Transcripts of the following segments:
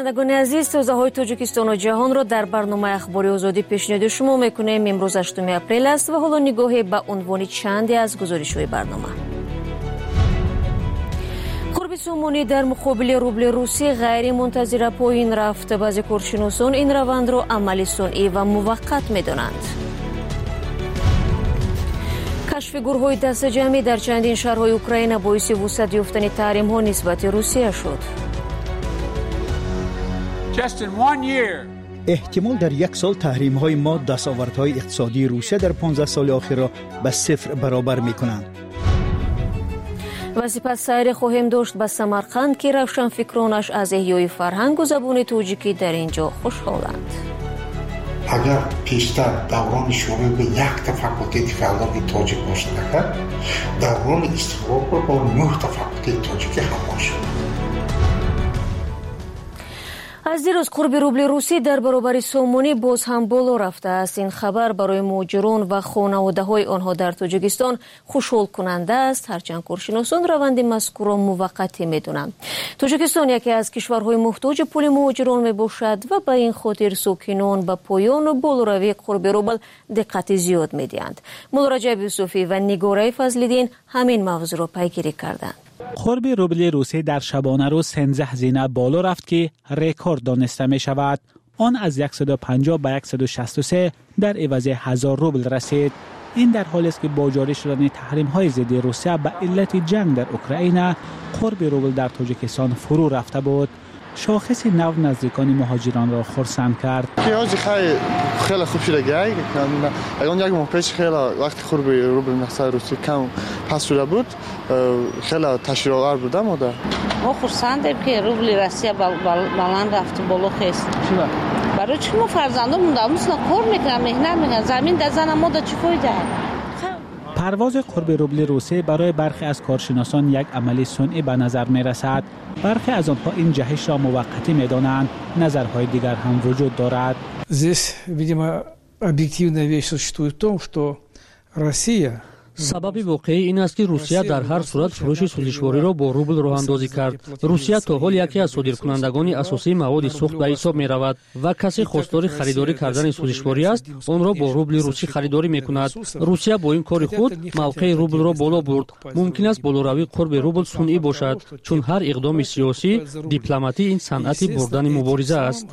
شنوندگان عزیز، تازه‌های تاجیکستان و جهان را در برنامه اخباری آزادی پیشنهاد شما میکنیم. امروز 8 اپریل است و حالا نگاهی به عنوان چندی از گزارش‌های برنامه. قرب سومونی در مقابل روبل روسی غیر منتظره پایین رفت. بعضی کارشناسان این روند را عمل صنعی و موقت می‌دانند. کشف گروه‌های دست جمعی در چندین شهرهای اوکراین باعث وسعت یافتن تحریم‌ها نسبت روسیه شد. احتمال در یک سال تحریم‌های ما دستاوردهای اقتصادی روسیه در 15 سال آخر را به صفر برابر می‌کنند. و سپس سیر خواهیم داشت به سمرقند که روشنفکرانش از احیای فرهنگ و زبان تاجیکی در اینجا خوشحالند. اگر پیشتر دوران شروع به یک فاکولته فیلولوژی تاجیک باشد، دوران استقلال با 9 فاکولته تاجیکی همراه شد. از دیروز قرب روبل روسی در برابر سومونی باز هم بالا رفته است. این خبر برای مهاجران و خانواده‌های آنها در تاجیکستان خوشحال کننده است، هرچند کارشناسان روند مذکور را موقتی می‌دانند. تاجیکستان یکی از کشورهای محتاج پول مهاجران میباشد و به این خاطر ساکنان به پایان و بالاروی قرب روبل دقت زیاد می‌دهند. مولا رجب یوسفی و نگاره فضل‌الدین همین موضوع را پیگیری کردند. قرب روبل روسی در شبانه روز 13 هزینه بالا رفت که رکورد دانسته می شود. آن از 150 به 163 در عوض 1000 روبل رسید. این در حالی است که با جاری شدن تحریم های ضد روسیه به علت جنگ در اوکراین قرب روبل در تاجیکستان فرو رفته بود. شاخص نو نزدیکان مهاجران را خرسند کرد. خیلی خوب شده گای. اون یک ماه پیش خیلی وقتی قرب روبل نقصه روسی کم پس شده بود، خیلی تشریع‌آور بوده ماده. ما خرسندیم که روبل روسیه بلند رفت بالا خیست. چرا؟ برای چی ما فرزندان داموسنا کار میکنن، مهنت میکنن، زمین دزن ما دا چی فایده؟ پرواز قرب روبل روسی برای برخی از کارشناسان یک عمل صنعی به نظر می رسد. برخی از آنها این جهش را موقتی می دانند. نظرهای دیگر هم وجود دارد. Здесь, видимо, объективная вещь существует в том, что Россия سبب واقعی این است که روسیه در هر صورت فروش سوزشواری را با روبل راه اندازی کرد. روسیه تا حال یکی از صادرکنندگان اساسی مواد سوخت به حساب می رود و کسی خواستار خریداری کردن سوزشواری است آن را با روبل روسی خریداری می کند. روسیه با این کار خود موقع روبل را بالا برد. ممکن است بالاروی قرب روبل صنعی باشد، چون هر اقدام سیاسی دیپلماتی این صنعت بردن مبارزه است.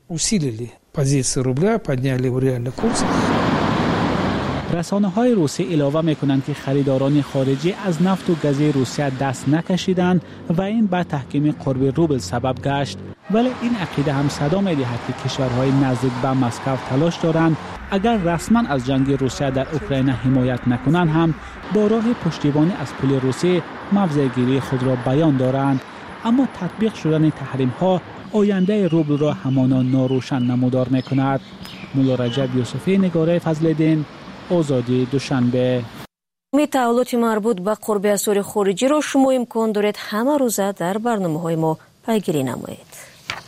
رسانه‌های روسی علاوه می‌کنند که خریداران خارجی از نفت و گاز روسیه دست نکشیدند و این به تحکیم قرب روبل سبب گشت. ولی این عقیده هم صدا می‌دهد که کشورهای نزدیک به مسکو تلاش دارند اگر رسما از جنگ روسیه در اوکراین حمایت نکنند هم با راه پشتیبانی از پول روسی موضع‌گیری خود را بیان دارند. اما تطبیق شدن تحریم‌ها آینده روبل را همانا ناروشن نمودار می‌کند. مولا رجب یوسفی، نگاره فضل‌الدین، آزادی دوشنبه. تعهدات مربوط به قرب اسعار خارجی را شما امکان دارید همه روزه در برنامه‌های ما پیگیری نمایید.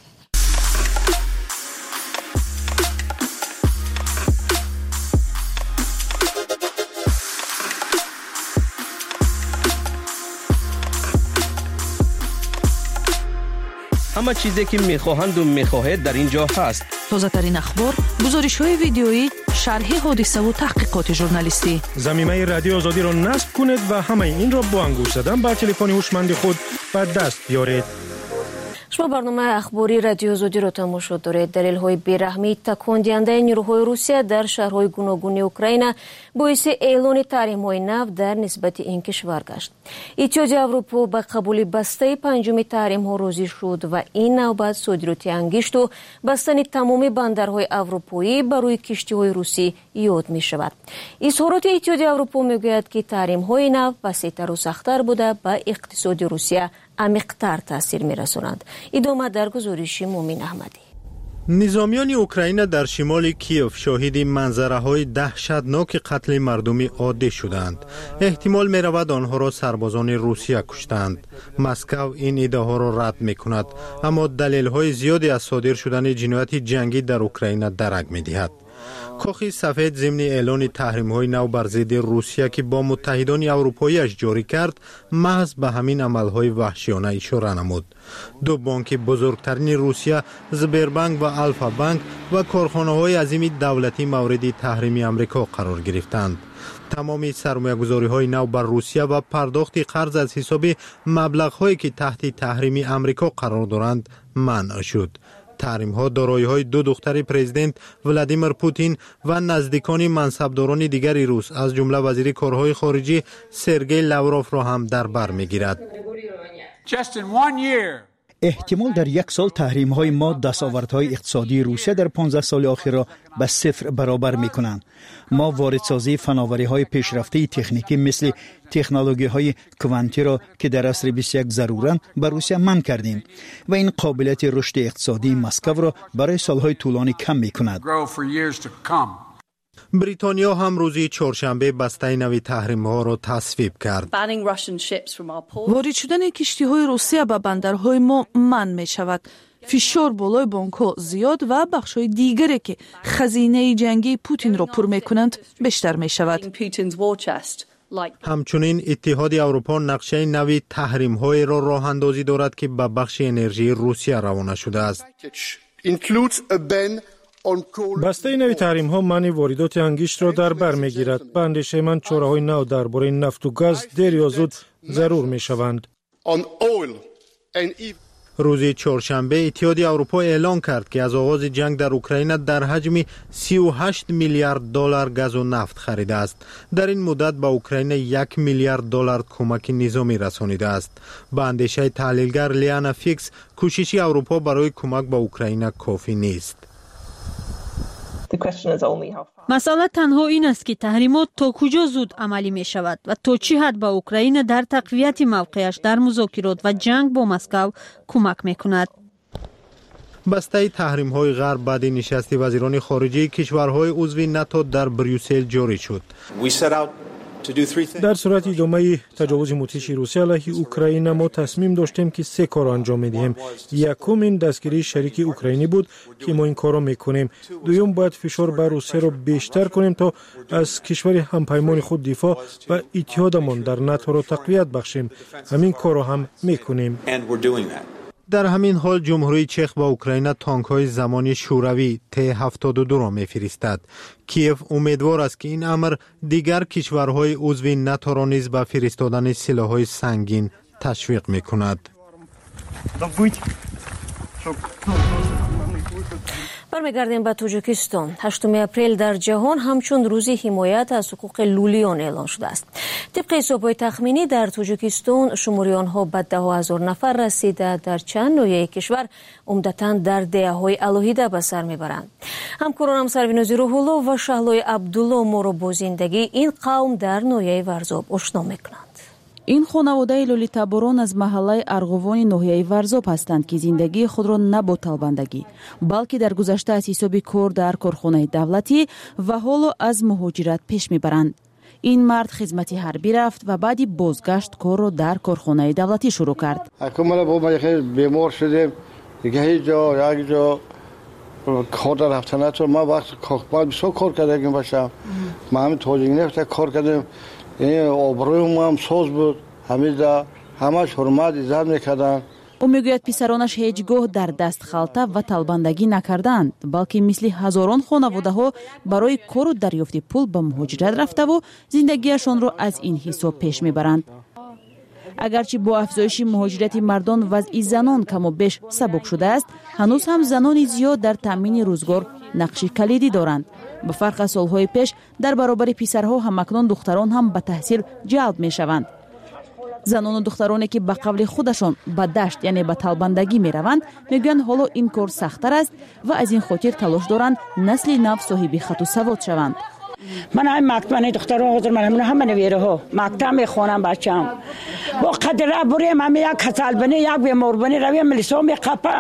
همه چیزی که میخواهند و میخواهید در اینجا هست. تازه ترین اخبار، گزارش‌های ویدیویی، شرح حادثه و تحقیقات ژورنالیستی. ضمیمه رادیو آزادی را نصب کنید و همه این را با انگشت زدن بر تلفن هوشمند خود به دست بیارید. شما برنامه اخباری رادیو آزادی را تماشا دارید. دلیل‌های بی‌رحمی تکان دهنده نیروهای روسیه در شهرهای گوناگون اوکراین باعث اعلان تحریم‌های نو در نسبت این کشور گشت. اتحادیه اروپا به قبول بسته پنجم تحریم‌ها راضی شد و این نوبت صادرات انگشت و بستن تمام بندرهای اروپایی برای کشتی‌های روسی یاد می‌شود. اظهارات اتحادیه اروپا می‌گوید که تحریم‌های نو وسیع‌تر و سخت‌تر بوده به اقتصاد روسیه عمیق‌تر تاثیر می‌رسانند. ادامه در گزارش مومن احمدی. نظامیان اوکراین در شمال کیف شاهد منظره‌های دهشتناک قتل مردم عادی شدند. احتمال می‌رود آنها را سربازان روسیه کشتند. مسکو این ادعاها را رد می‌کند، اما دلیل‌های زیادی از صادر شدن جنایت جنگی در اوکراین درک می‌دهد. کاخ سفید ضمن اعلان تحریم‌های نو بر ضد روسیه که با متحدان اروپایی‌اش جاری کرد، محض به همین عمل‌های وحشیانه اشاره نمود. دو بانک بزرگترین روسیه، زبربانک و الفا بانک و کارخانه‌های عظیم دولتی مورد تحریم آمریکا قرار گرفتند. تمامی سرمایه‌گذاری‌های نو بر روسیه و پرداخت قرض از حساب مبلغ‌هایی که تحت تحریم آمریکا قرار دارند منع شد. تحریم ها دارایی‌های دو دختر پرزیدنت ولادیمیر پوتین و نزدیکان منصبداران دیگر روس از جمله وزیر کارهای خارجی سرگئی لاوروف را هم در بر می‌گیرد. احتمال در یک سال تحریم های ما دستاوردهای اقتصادی روسیه در 15 سال آخر را به صفر برابر می کنند. ما واردسازی فناوری های پیشرفته تکنیکی مثل تکنولوژی های کوانتی را که در عصر 21 ضرورند به روسیه منع کردیم و این قابلیت رشد اقتصادی مسکو را برای سالهای طولانی کم می کند. بریتانیا هم روزی چهارشنبه بسته نوی تحریم ها را تصویب کرد. وارد شدن کشتی های روسیه به بندرهای ما منع می شود. فشار بالای بانک ها زیاد و بخش های دیگری که خزینه جنگی پوتین را پر می کنند بیشتر می شود. همچنین اتحاد اروپا نقشه نوی تحریم های را راه اندازی دارد که به بخش انرژی روسیه روانه شده است. بسته نوی تحریم ها منع واردات انگشت را در بر میگیرد. به اندیشه من چاره‌های نو درباره نفت و گاز دیر یا زود ضرور می شوند. روز چهارشنبه اتحاد اروپا اعلان کرد که از آغاز جنگ در اوکراین در حجم 38 میلیارد دلار گاز و نفت خریده است. در این مدت به اوکراین 1 میلیارد دلار کمک نظامی رسانیده است. به اندیشه تحلیلگر لیانا فیکس، کوشش اروپا برای کمک به اوکراین کافی نیست. مسئله تنها این است که تحریمات تا کجا زود عملی می شود و تا چه حد به اوکراین در تقویت موقعش در مذاکرات و جنگ با مسکو کمک می کند. بسته تحریم های غرب بعد نشست وزیران خارجه کشورهای عضو ناتو در بریوسل جاری شد. در صورت ادامه تجاوز مدهش روسیه علیه اوکراین ما تصمیم داشتیم که 3 کار انجام میدهیم. یکم این دستگیری شریک اوکراینی بود که ما این کار را میکنیم. دوم باید فشار بر روسیه را بیشتر کنیم تا از کشور همپیمان خود دفاع و اتحادمان در ناتو را تقویت بخشیم. همین کار را هم میکنیم. در همین حال جمهوری چک با اوکراین تانک های زمانی شوروی T-72 را میفرستد. کیف امیدوار است که این امر دیگر کشورهای عضو ناتو را نیز به فرستادن سلاح‌های سنگین تشویق میکند. برمیگردیم به تاجیکستان. 8 اپریل در جهان همچون روز حمایت از حقوق لولیان اعلان شده است. طبق حساب‌های تخمینی در تاجیکستان شماری آنها به 10,000 نفر رسیده در چند ناحیه کشور عمدتاً در دهه‌های علاهیده به سر میبرند. همکارانم سروینوزی روح‌الله و شهلای عبدالله ما را با زندگی این قوم در ناحیه ورزاب آشنا میکنند. این خانواده لولیتابوران از محله ارغوان ناحیه ورزاب هستند که زندگی خود را نه با طالبندگی بلکه در گذشته از حساب کار در کارخانه دولتی و حالا از مهاجرت پیش میبرند. این مرد خدمتی حربی رفت و بعدی بازگشت کار را در کارخانه دولتی شروع کرد. حکومت با ما بیمار شدیم یک جا کار رفتن تو ما وقت باید بسیار کار کردیم باشم. ما همین توجیه نفت کار کردیم. آبروی ما هم سوز بود. همش حرمت عزت میکردن. او میگوید پسرانش هیچگاه در دست خالته و طالبندگی نکردند بلکه مثل هزاران خانواده ها برای کار و دریافت پول به مهاجرت رفته و زندگیشان را از این حساب پیش میبرند. اگرچه با افزایش مهاجرت مردان وضع زنان کم و بیش سبک شده است، هنوز هم زنان زیاد در تامین روزگار نقش کلیدی دارند. به فرق از سالهای پیش در برابر پسرها همکنون دختران هم به تحصیل جلب می شوند. زنان و دخترانی که به قول خودشان به دشت یعنی به طالبندگی می روند میگویند حالا این کار سخت‌تر است و از این خاطر تلاش دارند نسل نو صاحب خط و سواد شوند. من هم مکتب دختران حضور من هم نویره ها مکتب میخوانم بچم با قدر بریم هم یک کسل بنی یک بیمار بنی رویم ملیسا میقپه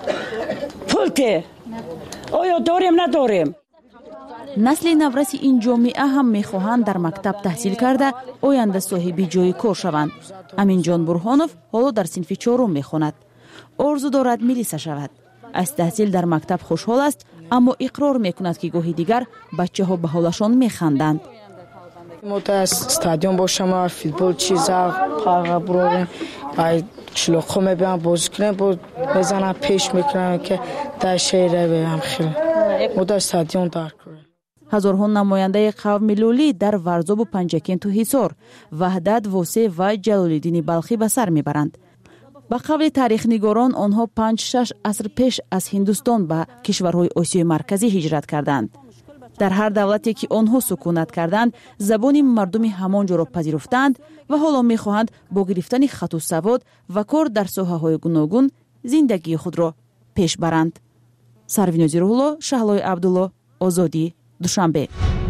پولته آیا داریم نداریم. نسل نورس این جامعه هم میخواهند در مکتب تحصیل کرده آینده صاحب جای کار شوند. امین جان برهانوف حالا در صنف 4 میخواند. آرزو دارد ملیسا شود. аз таҳсил дар мактаб хушҳол аст, аммо иқрор мекунад ки гоҳи дигар бачаҳо ба ҳолашон механданд. мо дар стадион бошам, футбол чиза пага бурорем, ай члоқо мебиям бозӣ кунем, мезанам пеш мекунам ки дар шаҳр равем хеле. мо дар стадион дар кунем. ҳазорҳо намояндаи қавми лӯлӣ дар Варзобу Панҷакенту Ҳисор, Ваҳдат Восеъ ва Ҷалолиддини Балхӣ ба сар мебаранд. ба қавли таърихнигорон онҳо 5-6 аср пеш аз Ҳиндустон ба кишварҳои Осиёи марказӣ ҳиҷрат карданд. дар ҳар давлате ки онҳо сукунат карданд, забони мардуми ҳамон ҷоро пазируфтанд ва ҳоло мехоҳанд бо гирифтани хату савод ва кор дар соҳаҳои гуногун зиндагии худро пеш баранд. Сарвинози Рӯҳулло, Шаҳлои Абдулло, Озодӣ, Душанбе.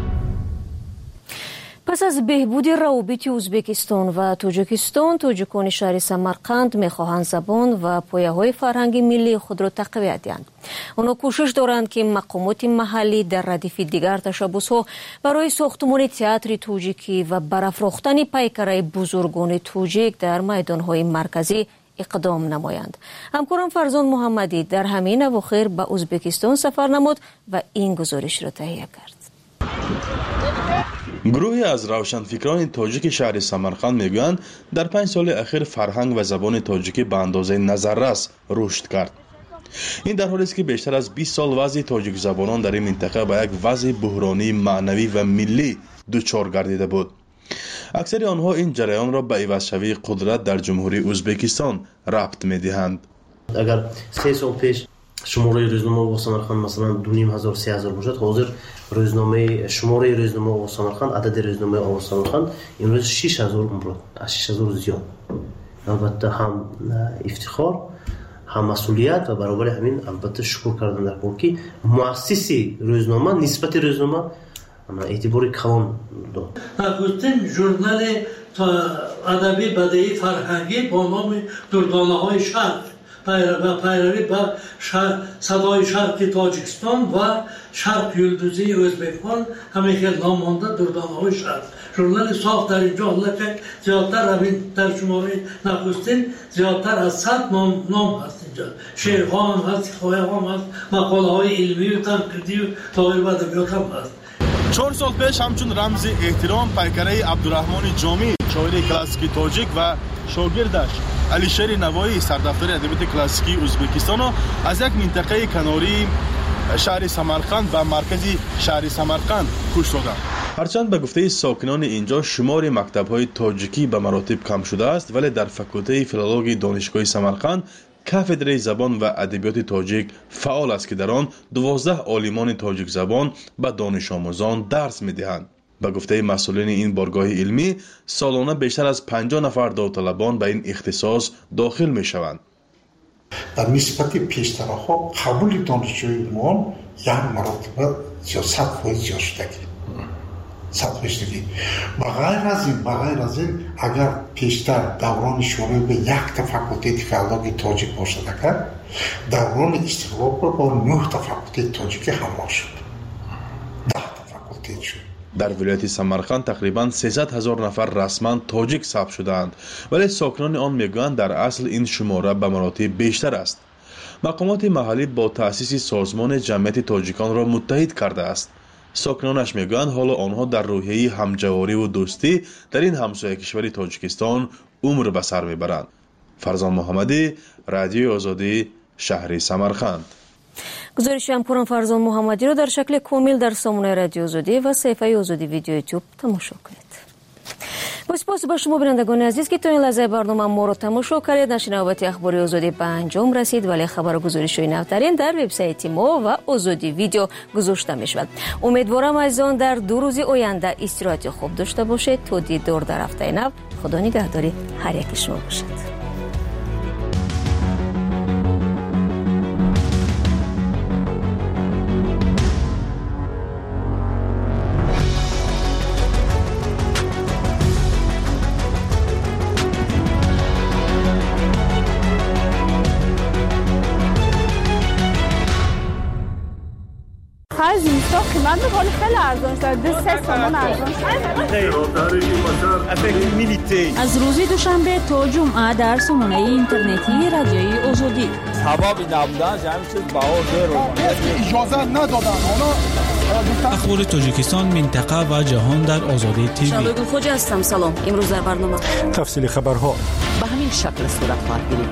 пас аз беҳбуди равобити Ӯзбекистон ва Тоҷикистон, тоҷикони шаҳри Самарқанд мехоҳанд забон ва пояҳои фарҳанги миллии худро тақвият диҳанд. онҳо кӯшиш доранд ки мақомоти маҳаллӣ дар радифи дигар tashabbusҳо барои сохтмони театри тоҷикӣ ва барафрохтани пайкараи бузургони тоҷик дар майдонҳои марказӣ иқдом намоянд. ҳамкорам Фарзон Муҳаммадӣ дар ҳамин авохир ба Ӯзбекистон сафар намуд ва ин гузоришро таҳия кард. гурӯҳе аз равшанфикрони тоҷики шаҳри Самарқанд мегӯянд, дар 5 соли ахир фарҳанг ва забони тоҷикӣ ба андозаи назаррас рушд кард. ин дар ҳолест ки бештар аз 20 сол вазъи тоҷикзабонон дар ин минтақа ба як вазъи буҳронии маънавӣ ва миллӣ дучор гардида буд. аксари онҳо ин ҷараёнро ба ивазшавии қудрат дар ҷумҳурии Ӯзбекистон рабт медиҳанд. агар 3 сол пеш шумораи рӯзномаи Оғоз Самарқанд масалан 2500-3000 бошад, ҳозир шумораи рӯзномаи Оғоз Самарқанд, адади рӯзномаи Оғоз Самарқанд имрӯз 6000 умрод, аз 6000 зиёд. албатта ҳам ифтихор, ҳам масъулият ва баробари ҳамин албатта шукр кардан дар бор ки муассиси рӯзнома нисбати рӯзнома эътибори калон дод. Нахустин журнали адаби бадеӣ фарҳангӣ бо номи Дурдонаҳои Шарқ пайравӣ ба садои шарқи Тоҷикистон ва шарқ юлдузии Ӯзбекистон ҳамин хел ном монда Дурдонаҳои Шарқ. журнали софт дар инҷо ҳолаки зиёдтар ҳамин дар шумораи нахустин зиёдтар аз 100 ном ҳаст инҷо. шеърҳо ҳам ҳаст, ҳикояҳо ҳам ҳаст, мақолаҳои илмию танқидию тоир ва адабиёт ҳам ҳаст. 4 сол пеш ҳамчун рамзи эҳтиром пайкараи Абдураҳмони Ҷомӣ, шоири классики тоҷик ва шогирдаш Алишери Навоӣ, сардафтари адабиёти классикии Ӯзбекистоно аз як минтақаи канории шаҳри Самарқанд ба маркази шаҳри Самарқанд кӯч доданд. ҳарчанд ба гуфтаи сокинони инҷо шумори мактабҳои тоҷикӣ ба маротиб кам шудааст, вале дар факултаи филологии донишгоҳи Самарқанд кафедраи забон ва адабиёти тоҷик фаъол аст ки дар он 12 олимони тоҷикзабон ба донишомӯзон дарс медиҳанд. ба гуфтаи масъулини ин боргоҳи илмӣ, солона бештар аз 50 нафар довталабон ба ин ихтисос дохил мешаванд. дар нисбати пештараҳо қабули донишҷӯи мо як маротиба 100% зиёд шудагӣ. ба ғайр аз ин агар пештар даврони шӯравӣ ба якта факултети филологии тоҷик бошад, агар даврони истиқлол бо 9 факултети тоҷикӣ ҳамроҳ шуд, 10 факултет шуд. дар вилояти Самарқанд тақрибан 300 000 нафар расман тоҷик сабт шудаанд, вале сокинони он мегӯянд дар асл ин шумора ба маротиб бештар аст. мақомоти маҳаллӣ бо таъсиси созмони ҷамъияти тоҷиконро муттаҳид кардааст. сокинонаш мегӯянд ҳоло онҳо дар рӯҳияи ҳамҷавориву дӯстӣ дар ин ҳамсоякишвари Тоҷикистон умр ба сар мебаранд. Фарзон Муҳаммадӣ, Радиои Озодӣ, шаҳри Самарқанд. гузориши ҳамкорам Фарзон Муҳаммадиро дар шакли комил дар сомонаи Радиои Озодӣ ва саҳифаи Озодӣ видео YouTube тамошо кунед. با سپاس به شما بینندگان عزیز که تا این لحظه برنامه ما رو تماشا کردید. نشر نوبتی اخباری آزادی به انجام رسید، ولی خبر و گزارش‌های نوترین در وبسایت ما و آزادی ویدیو گذاشته می‌شود. امیدوارم از آن در 2 روز آینده استراحت خوب داشته باشید. تا دیدار در هفته نو. خدا نگهداری هر یک شما باشد. بالاخره زیستا قیمت میکنه خیلی ارزان شده 3 تومان ارزان شده. از روز دوشنبه تا جمعه در سامانه اینترنتی رادیوی آزادی سبب نبودن همین چیز بهار اجازه ندادن اخبار تاجیکستان منطقه و جهان در آزادی تیوی. شبگون خوجه هستم. سلام. امروز در برنامه تفصیل خبرها به همین شکل صورت خواهد گرفت.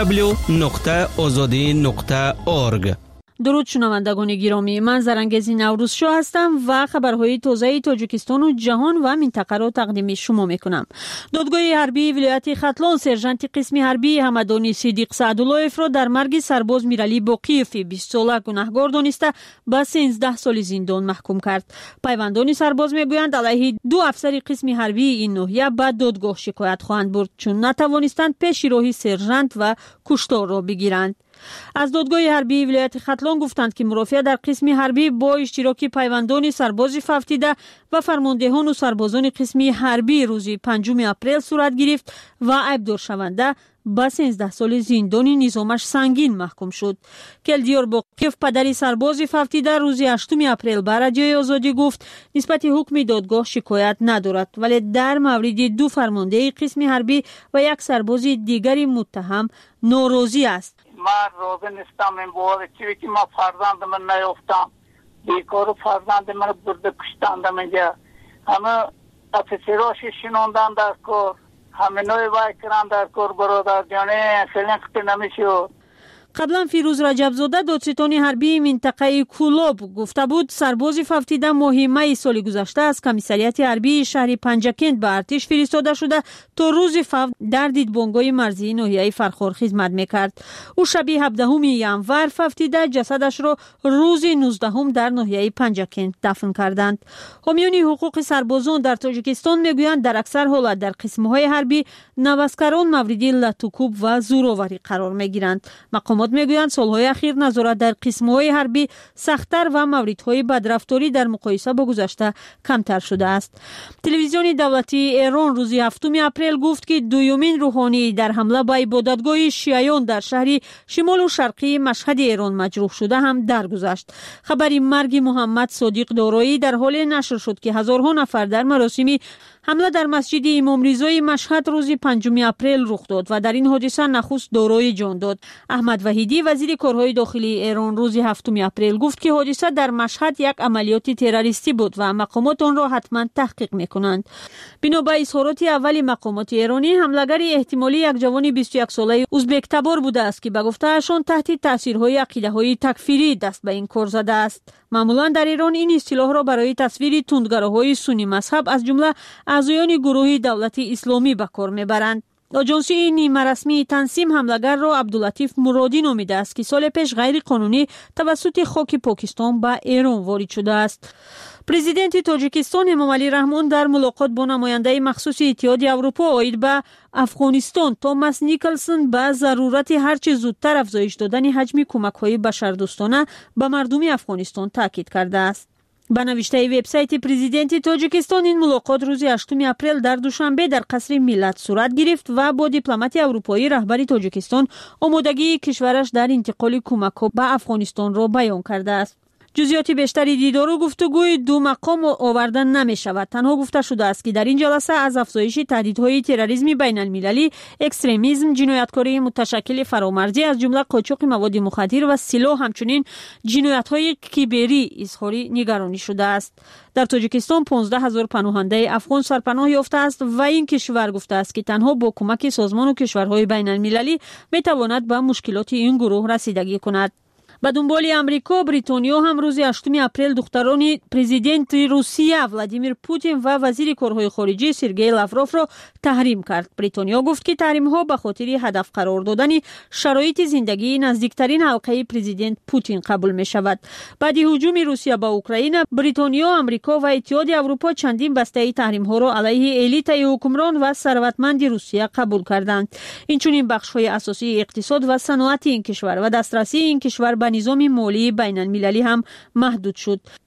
www.azadi.org. درود شنوندگان گرامی، من زرنگزی نوروز شو هستم و خبرهای تازه تاجیکستان و جهان و منطقه را تقدیم شما میکنم. دادگاه حربی ولایت ختلان سرژانت قسم حربی حمدانی صدیق سعداللهف را در مرگ سرباز میرعلی باقیف 20 ساله گناهکار دانسته به 13 سال زندان محکوم کرد. پیوندان سرباز میگویند علیه 2 افسر قسم حربی این ناحیه به دادگاه شکایت خواهند برد چون نتوانستند پیش راهی سرژانت و کشتار را بگیرند. از دادگاه حربی ولایت ختلان گفتند که مرافعه در قسم حربی با اشتراک پیوندان سرباز ففتیده و فرماندهان و سربازان قسم حربی روز 5 اپریل صورت گرفت و عیبدار شونده به 13 سال زندان نظامش سنگین محکوم شد. کلدیار باقیف پدری سرباز ففتیده روز 8 اپریل به رادیوی آزادی گفت نسبت حکم دادگاه شکایت ندارد ولی در مورد 2 فرمانده قسم حربی و 1 سرباز دیگری متهم ناراضی است. من راضی نیستم این بوده چیزی که ما فرزند من نیافتم بیکار فرزند من برده کشتند میگه همه افسراشی شنوندن در کار همه نوی وای کرن در کار برادر جانه فیلنگ نمیشود. قبلا فیروز رجبزاده دادستان حربی منطقه کولاب گفته بود سرباز ففتیده ماه می سال گذشته از کمیسریت حربی شهر پنجکند به ارتش فرستاده شده تا روز فوت در دیدبانگاه مرزی ناحیه فرخار خدمت میکرد. او شب 17 ینور ففتیده جسدش را روز 19 در ناحیه پنجکند دفن کردند. حامیان حقوق سربازان در تاجیکستان میگویند در اکثر حالت در قسمهای حربی نوسکران مورد لطوکوب و زورآوری قرار میگیرند. مقامات میگویند سالهای اخیر نظارت در قسمهای حربی سخت‌تر و موردهای بدرفتاری در مقایسه با گذشته کمتر شده است. تلویزیون دولتی ایران روز 7 اپریل گفت که دومین روحانی در حمله به عبادتگاه شیعیان در شهر شمال و شرقی مشهد ایران مجروح شده هم درگذشت. خبری مرگ محمد صادق دارایی در حال نشر شد که هزارها نفر در مراسم حمله در مسجد امام رضای مشهد روز 5 اپریل رخ داد و در این حادثه نخست دارایی جان داد. احمد وحیدی وزیر کارهای داخلی ایران روز 7 اپریل گفت که حادثه در مشهد یک عملیات تروریستی بود و مقامات آن را حتما تحقیق میکنند. بنا به اظهارات اول مقامات ایرانی حمله‌گر احتمالی یک جوان 21 ساله ازبک تبار بوده است که به گفته‌شان تحت تاثیرهای عقیده‌های تکفیری دست به این کار زده است. معمولا در ایران این اصطلاح را برای تصویر تندگراهای سنی مذهب از جمله اعضایان گروه دولت اسلامی به کار میبرند. آژانسی نیمه رسمی تنظیم حمله‌گر را عبداللطیف مرادی نامیده است که سال پیش غیر قانونی توسط خاک پاکستان به ایران وارد شده است. پرزیدنت تاجیکستان امامعلی رحمان در ملاقات با نماینده مخصوص اتحادیه اروپا عاید به افغانستان توماس نیکلسون به ضرورت هرچه زودتر افزایش دادن حجم کمک‌های بشردوستانه به مردم افغانستان تاکید کرده است. با نوشته وبسایت پرزیدنت تاجیکستان این ملاقات روز 8 اپریل در دوشنبه در قصر ملت صورت گرفت و با دیپلمات اروپایی رهبر تاجیکستان آمادگی کشورش در انتقال کمک‌ها به افغانستان را بیان کرده است. جزئیات بیشتری دیدار و گفتگوی 2 مقام آوردن نمی شود. تنها گفته شده است که در این جلسه از افزایش تهدیدهای تروریسم بین المللی، اکستریمیسم، جنایتکاری متشکل فرامرزی از جمله قاچاق مواد مخدر و سلاح همچنین جنایت‌های کیبری اظهار نگرانی شده است. در تاجیکستان 15000 پناهنده افغان سرپناه یافته است و این کشور گفته است که تنها با کمک سازمان و کشورهای بین المللی می تواند به مشکلات این گروه رسیدگی کند. به دنبال امریکا، بریتانیا هم روز 8 اپریل دختران پرزیدنت روسیه ولادیمیر پوتین و وزیر کارهای خارجه سرگئی لاوروف را تحریم کرد. بریتانیا گفت که تحریم‌ها به خاطر هدف قرار دادن شرایط زندگی نزدیکترین حلقه پرزیدنت پوتین قبول می شود. بعد هجوم روسیه به اوکراین، بریتانیا، امریکا و اتحادیه اروپا چندین بسته تحریم‌ها را علیه الیت حکمران و ثروتمند روسیه قبول کردند. اینچنین بخش‌های اساسی اقتصاد و صنعت این کشور و دسترسی این کشور به نظام مالی بین المللی هم محدود شد.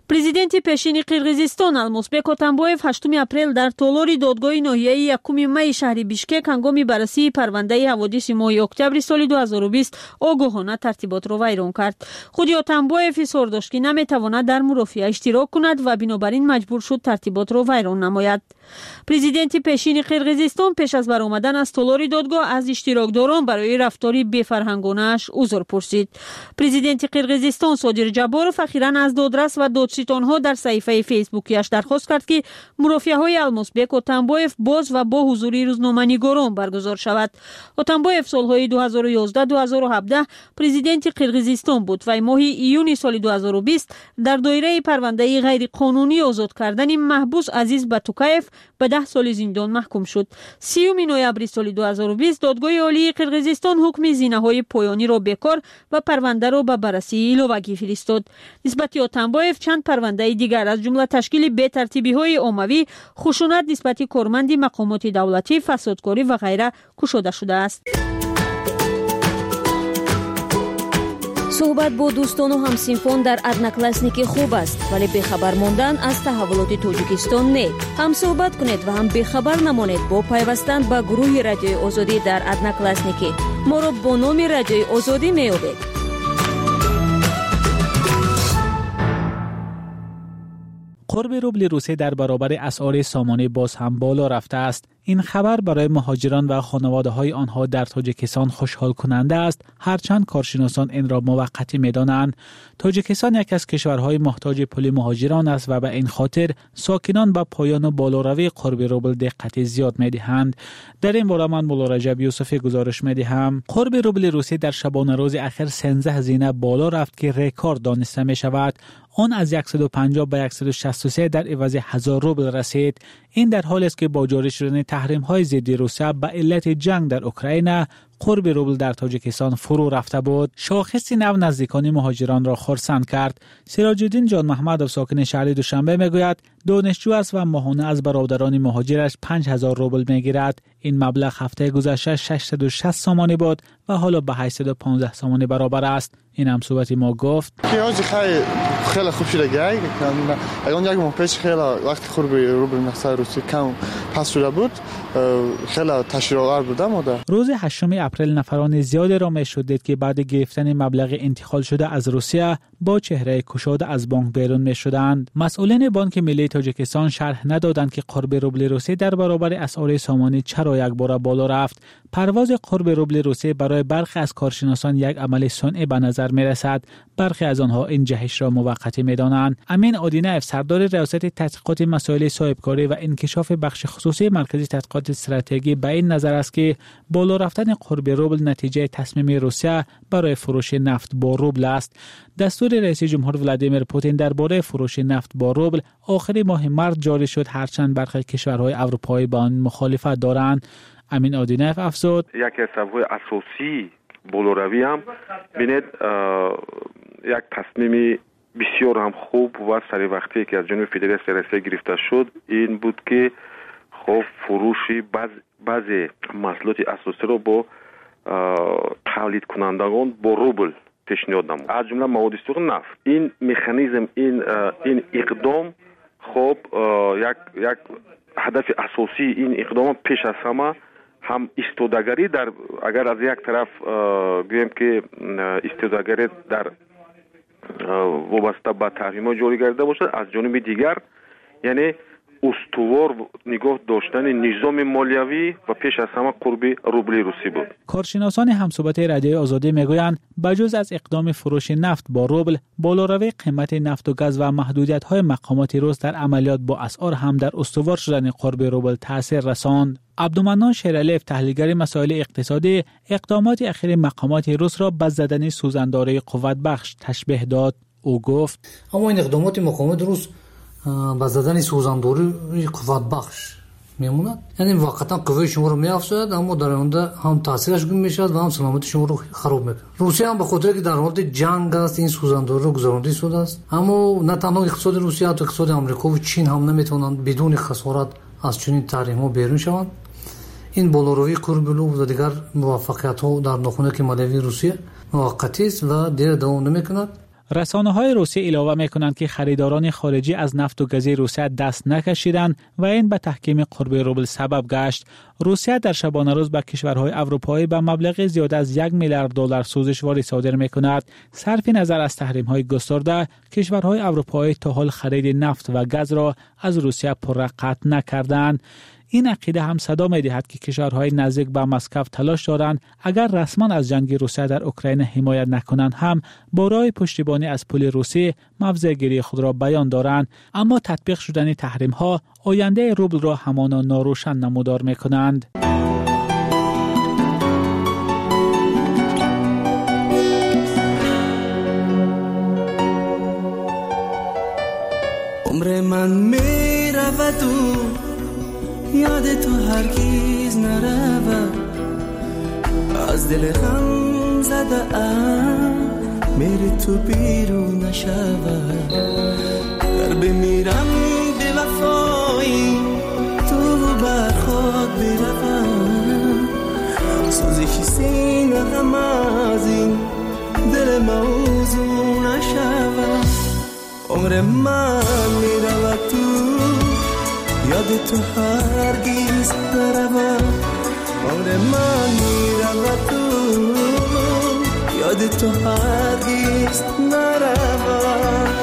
президенти пешини қирғизистон Алмазбек Отамбоев 8 апрел дар толори додгоҳи ноҳияи 1 май шаҳри Бишкек ҳангоми баррасии парвандаи ҳаводиси моҳи октябри соли 2020 огоҳона тартиботро вайрон кард. худи Отамбоев изҳор дошт ки наметавонад дар мурофиа иштирок кунад ва бинобар ин маҷбур шуд тартиботро вайрон намояд. президенти пешини қирғизистон пеш аз баромадан аз толори додгоҳ аз иштирокдорон барои рафтори бефарҳангонааш узр пурсид. президенти қирғизистон Содир Ҷабборов ахиран аз додрас ва додситонҳо дар саҳифаи фейсбукиаш дархост кард ки мурофиаҳои Алмазбек Отамбоев боз ва бо ҳузури рӯзноманигорон баргузор шавад. Отамбоев солҳои 2011-2017 президенти қирғизистон буд. вай моҳи июни соли 2020 дар доираи парвандаи ғайриқонунӣ озод кардани маҳбус Азиз Батукаев ба 10 соли зиндон маҳкум шуд. 30 ноябри соли 2020 додгоҳи олии қирғизистон ҳукми зинаҳои поёниро бекор ва парвандаро ба баррасии иловагӣ фиристод. нисбати Отамбоев чанд парвандаи дигар аз ҷумла ташкили бетартибиҳои оммавӣ, хушунат нисбати корманди мақомоти давлатӣ, фасодкорӣ ва ғайра кушода шудааст. суҳбат бо дӯстону ҳамсинфон дар одноклассники хуб аст, вале бехабар мондан аз таҳаввулоти Тоҷикистон не. ҳам суҳбат кунед ва ҳам бехабар намонед бо пайвастан ба гурӯҳи Радиои Озодӣ дар одноклассники. моро бо номи Радиои Озодӣ меёбед. قرب روبل روسیه در برابر اسعار سامانه باز هم بالا رفته است. این خبر برای مهاجران و خانواده‌های آنها در تاجیکستان خوشحال کننده است، هرچند کارشناسان این را موقتی می‌دانند. تاجیکستان یک از کشورهای محتاج پول مهاجران است و به این خاطر ساکنان به پایان و بالاروی قرب روبل دقت زیاد می‌دهند. در این باره من مولا رجب یوسفی گزارش می‌دهم. قرب روبل روسیه در شبانه روز اخیر 13 هزینه بالا رفت که رکورد دانسته می‌شود. آن از 150 به 163 در عوض 1000 روبل رسید. این در حالی است که با جاری شدن تحریم‌های ضد روسیه به علت جنگ در اوکراین قرب روبل در تاجیکستان فرو رفته بود. شاخصی نو نزدیکان مهاجران را خرسند کرد. سراج الدین جان محمدov ساکن شهر دوشنبه میگوید دانشجو است و ماهانه از برادران مهاجرش 5000 روبل میگیرد. این مبلغ هفته گذشته 660 سامانی بود و حالا به 815 سامانی برابر است. این هم صحبت ما گفت خیلی خوب شده گای اون یک ماه پیش خیلی وقت قرب روبل نقصه روسی کم پس شده بود، خیلی تشریع‌آور بوده ماده. روز 8 اپریل نفران زیادی را میشد دید که بعد گرفتن مبلغ انتقال شده از روسیه با چهره گشاده از بانک بیرون میشدند. مسئولین بانک ملی تاجیکستان شرح ندادند که قرب روبل روسیه در برابر اسعار سامانی چرا یک بار بالا رفت. پرواز قرب روبل روسیه برای برخی از کارشناسان یک عمل صنعی به نظر میرسد. برخی از آنها این جهش را موقتی میدانند. امین آدینایف سردار ریاست تحقیقات مسائل صاحبکاری و انکشاف بخش خصوصی مرکز تحقیقات استراتژی به این نظر است که بالا رفتن قرب روبل نتیجه تصمیم روسیه برای فروش نفت با روبل است. دستور رئیس جمهور ولادیمیر پوتین درباره فروش نفت با روبل آخر ماه مارس جاری شد، هرچند برخی کشورهای اروپایی با آن مخالفت دارند. امین آدینایف افزود یکی از سبب‌های اساسی بالاروی هم بینید یک تصمیم بسیار هم خوب و سری وقتی که از جانب فدراسیون روسیه گرفته شد این بود که خب فروشی بعضی محصولات اساسی رو با تولید کنندگان با روبل پیشنهاد نمود، از جمله مواد استخوان نفت. این مکانیزم این اقدام خب یک هدف اساسی این اقدام پیش از همه هم استوداگری در اگر از یک طرف گویم که استوداگری در وابسته به تحریم‌ها جاری گردیده باشد، از جانب دیگر یعنی استوار نگاه داشتن نظام مالیوی و پیش از همه قرب روبل روسی بود. کارشناسان همصحبت رادیوی آزادی میگویند بجز از اقدام فروش نفت با روبل، بالاروی قیمت نفت و گاز و محدودیت‌های مقامات روس در عملیات با اسعار هم در استوار شدن قرب روبل تاثیر رساند. عبدالمنان شیرالیف تحلیلگر مسائل اقتصادی اقدامات اخیر مقامات روس را به زدن سوزنداره قوت بخش تشبیه داد. او گفت اما این اقدامات مقامات روس با زدن سوزنداره قوت بخش میموند، یعنی واقعا قوه شما رو میافزاید اما در اونجا هم تاثیرش گم میشد و هم سلامت شما رو خراب میکنه. روسیه هم به خاطر که در حالت جنگ است این سوزنداره رو گذرانده شده است، اما نه تنها اقتصاد روسیه تا اقتصاد آمریکا و چین هم نمیتونند بدون خسارت از چنین تحریم‌ها بیرون شوند. این بالاروی قرب روبل و دیگر موفقیت‌ها در ناخونک مالیوی روسیه موقتی است و دیگر دوام نمی‌کند. رسانه‌های روسیه اعلام می‌کنند که خریداران خارجی از نفت و گاز روسیه دست نکشیدند و این به تحکیم قرب روبل سبب گشت. روسیه در شبانه روز به کشورهای اروپایی به مبلغ زیاد از 1 میلیارد دلار سوزشواری صادر می‌کند. صرف نظر از تحریم‌های گسترده، کشورهای اروپایی تا حال خرید نفت و گاز را از روسیه پرقطع نکردند. این عقیده هم صدا می‌دهد که کشورهای نزدیک به مسکو تلاش دارند اگر رسما از جنگ روسیه در اوکراین حمایت نکنند هم با راه پشتیبانی از پول روسیه موضع‌گیری خود را بیان دارند، اما تطبیق شدن تحریم‌ها آینده روبل را همانا ناروشن نمودار می‌کنند. عمر من میرود و یاد تو هرگز نرود، از دل غم زده میری تو بیرون نشود. گر بمیرم به وفایی تو بر خود بروم، سوزش سینه غم از این دل موضوع نشود. عمر من میرود تو یاد تو هرگز نرود، عمر من میرود تو یاد تو هرگز نرود.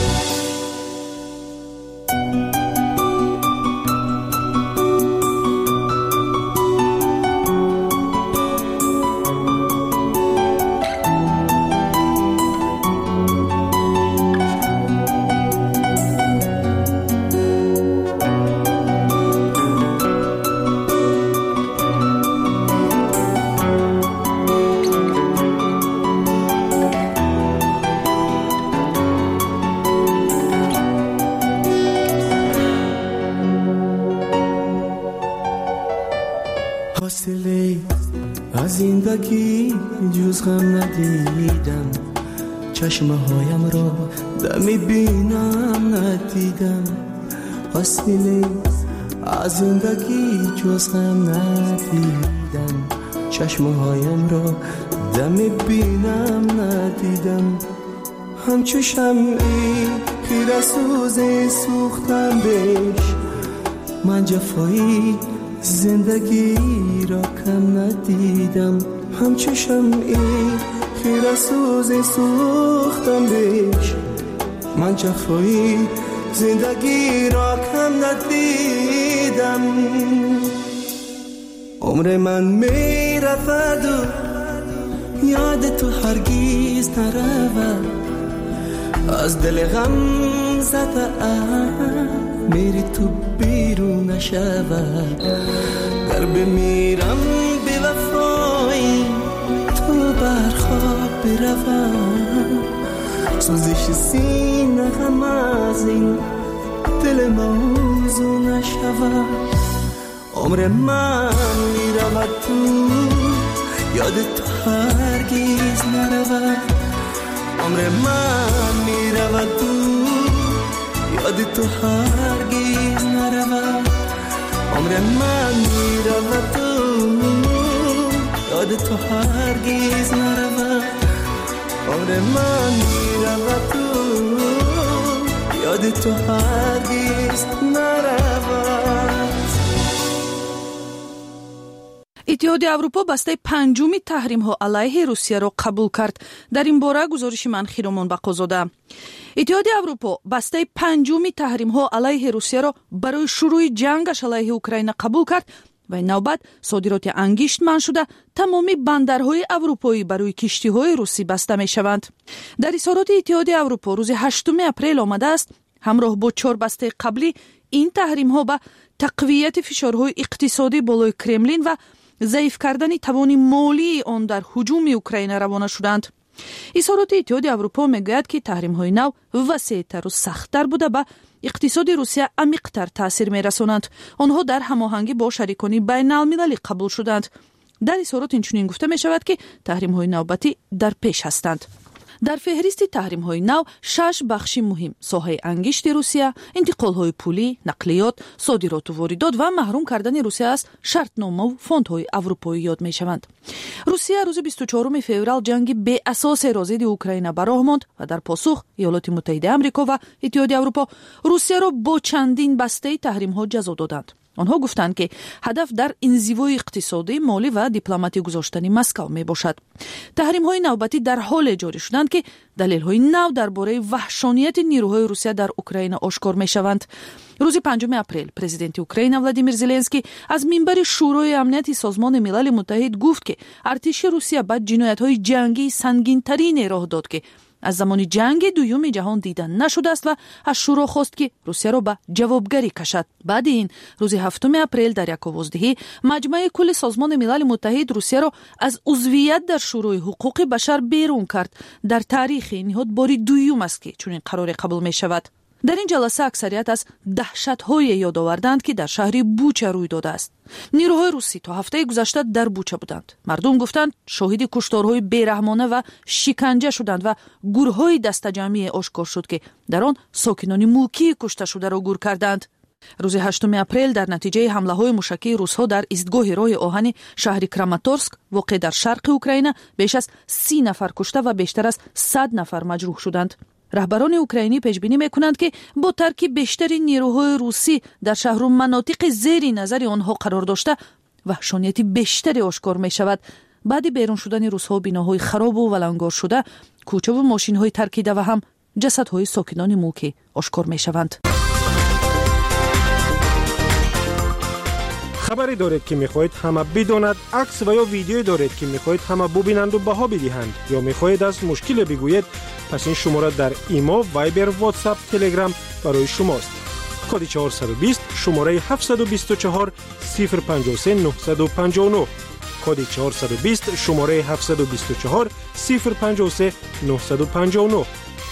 از زندگی جز غم ندیدم، چشمه هایم را دمی بینم ندیدم. حاصله از زندگی جز غم ندیدم، چشمه هایم را دمی بینم ندیدم. همچو شمعی خیره سوز سوختم بهش، من جفایی زندگی را کم ندیدم. همچو شمعی خیره سوز سوختم بهش، من جفایی زندگی را کم ندیدم. عمر من می رفت و یاد تو هرگز نرود، از دل غم زده میری تو بیرون نشود. گر بمیرم به وفایی تو بر خواب بروم، سوزش سینه غم از این دل موضوع نشود. عمر من میرود تو یاد تو هرگز نرود، عمر من میرود تو یاد تو هرگز نرود. عمر من میرود تو یاد تو هرگز نرود، عمر من میرود تو یاد تو هرگز نرود. اتحادیه اروپا бастаи панҷуми таҳримҳо алайҳи русияро қабул кард. дар ин бора гузориши ман хиромон ба қозода. اتحادیه اروپا бастаи панҷуми таҳримҳо алайҳи русияро барои шурӯи ҷангаш алайҳи украина қабул кард ва ин навбат содироти ангишт манъ шуда тамоми бандарҳои аврупоӣ барои киштиҳои русӣ баста мешаванд. дар изҳороти иттиҳодияи аврупо рӯзи 8 апрел омадааст ҳамроҳ бо 4 бастаи қаблӣ ин таҳримҳо ба тақвияти фишорҳои иқтисодӣ болои Кремлин ва заиф кардани тавони молии он дар ҳуҷуми Украина равона шуданд. изҳороти иттиҳоди аврупо мегӯяд ки таҳримҳои нав васеътару сахттар буда ба иқтисоди Русия амиқтар таъсир мерасонанд. онҳо дар ҳамоҳангӣ бо шарикони байналмилалӣ қабул шуданд. дар изҳорот инчунин гуфта мешавад ки таҳримҳои навбатӣ дар пеш ҳастанд. дар феҳристи таҳримҳои нав 6 бахши муҳим соҳаи ангишти Русия, интиқолҳои пулӣ, нақлиёт, содироту воридот ва маҳрум кардани Русия аз шартномаву фондҳои аврупоӣ ёд мешаванд. Русия рӯзи 24 феврал ҷанги беасосеро зидди Украина ба роҳ монд ва дар посух Иёлоти Муттаҳидаи Амрико ва Иттиҳоди Аврупо Русияро бо чандин бастаи таҳримҳо ҷазо доданд. онҳо гуфтанд ки ҳадаф дар инзивои иқтисодӣ, молӣ ва дипломатӣ гузоштани Москав мебошад. таҳримҳои навбатӣ дар ҳоле ҷорӣ шуданд ки далелҳои нав дар бораи ваҳшонияти нирӯҳои Русия дар Украина ошкор мешаванд. рӯзи 5 апрел президенти Украина Владимир Зеленский аз минбари Шӯрои амнияти Созмони Милали Муттаҳид гуфт ки артиши Русия ба ҷиноятҳои ҷангии сангинтарине роҳ дод ки аз замони ҷанги дуюми ҷаҳон дида нашудааст ва аз Шӯро хост ки Русияро ба ҷавобгарӣ кашад. баъди ин рӯзи 7 апрел дар як овоздиҳӣ маҷмӯи кулли Созмони Милали Муттаҳид Русияро аз узвият дар Шӯрои ҳуқуқи башар берун кард. дар таърихи ин ниҳод бори дуюм аст ки чунин қароре қабул мешавад. дар ин ҷаласа аксарият аз даҳшатҳое ёд оварданд ки дар шаҳри Буча рӯй додааст. нирӯҳои русӣ то ҳафтаи гузашта дар Буча буданд. мардум гуфтанд шоҳиди кушторҳои бераҳмона ва шиканҷа шуданд ва гурҳои дастаҷамъие ошкор шуд ки дар он сокинони мулкии кушташударо гур карданд. рӯзи 8 апрел дар натиҷаи ҳамлаҳои мушакии русҳо дар истгоҳи роҳи оҳани шаҳри Краматорск воқеъ дар шарқи Украина беш аз 30 нафар кушта ва бештар аз 100 нафар маҷрӯҳ шуданд. раҳбарони украинӣ пешбинӣ мекунанд ки бо тарки бештари нирӯҳои русӣ дар шаҳру манотиқи зери назари онҳо қарор дошта ваҳшонияти бештаре ошкор мешавад. баъди берун шудани русҳо биноҳои харобу валангор шуда, кӯчаву мошинҳои таркида ва ҳам ҷасадҳои сокинони мулкӣ ошкор мешаванд. хабаре доред ки мехоҳед ҳама бидонад, акс ва ё видеое доред ки мехоҳед ҳама бубинанду баҳо бидиҳанд ё мехоҳед аз мушкиле бигӯед, пас ин шумора дар имо, вайбер, ватсап, телеграм барои шумост. коди 420 шумораи 724 053 959, коди 420 шумораи 724 053 959.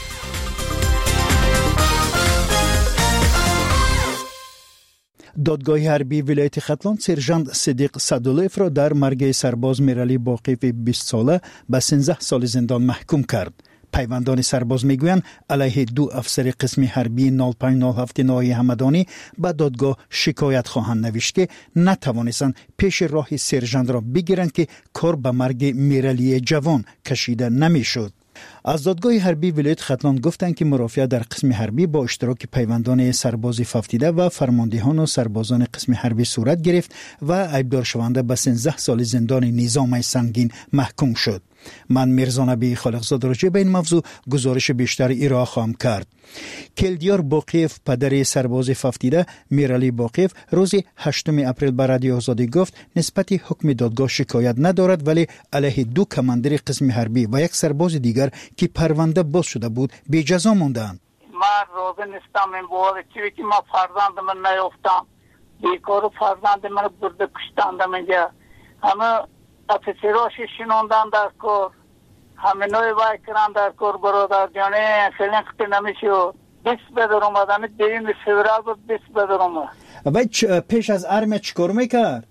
додгоҳи ҳарбии вилояти Хатлон сержант Сидиқ Садулоевро дар марги сарбоз Миралӣ Боқиеви 20 сола ба 13 соли зиндон маҳкум кард. пайвандони сарбоз мегӯянд алайҳи 2 афсари қисми ҳарбии 0507 ноҳияи ҳамадонӣ ба додгоҳ шикоят хоҳанд навишт ки натавонистанд пеши роҳи сержантро бигиранд ки кор ба марги Миралии ҷавон кашида намешуд. аз додгоҳи ҳарбии вилояти Хатлон гуфтанд ки мурофиат дар қисми ҳарбӣ бо иштироки пайвандони сарбози фавтида ва фармондиҳону сарбозони қисми ҳарбӣ сурат гирифт ва айбдоршаванда ба 13 соли зиндони низомаи сангин маҳкум шуд. ман Мирзонабии Холиқзод роҷеъ ба ин мавзӯъ гузориши бештар ироа хоҳам кард. Келдиёр Боқиев, падари сарбози фавтида Миралӣ Боқиев, рӯзи 8 апрел ба Радиои Озодӣ гуфт нисбати ҳукми додгоҳ шикоят надорад, вале алайҳи 2 командири қисми ҳарбӣ ва як сарбози дигар ки парванда боз шуда буд беҷазо монданд. ман розӣ нестам ин бори чизе ки ман фарзандимро наёфтам. бекору фарзанди маро бурда куштанд. менга ҳама офисероши шинондан дар кор, ҳаминои вай киранд дар кор. бародарҷоне филин қити намешуд. 20 бедар омадани 2 феврал буд. 20 бедар омад. вай пеш аз армия чӣ кор мекард?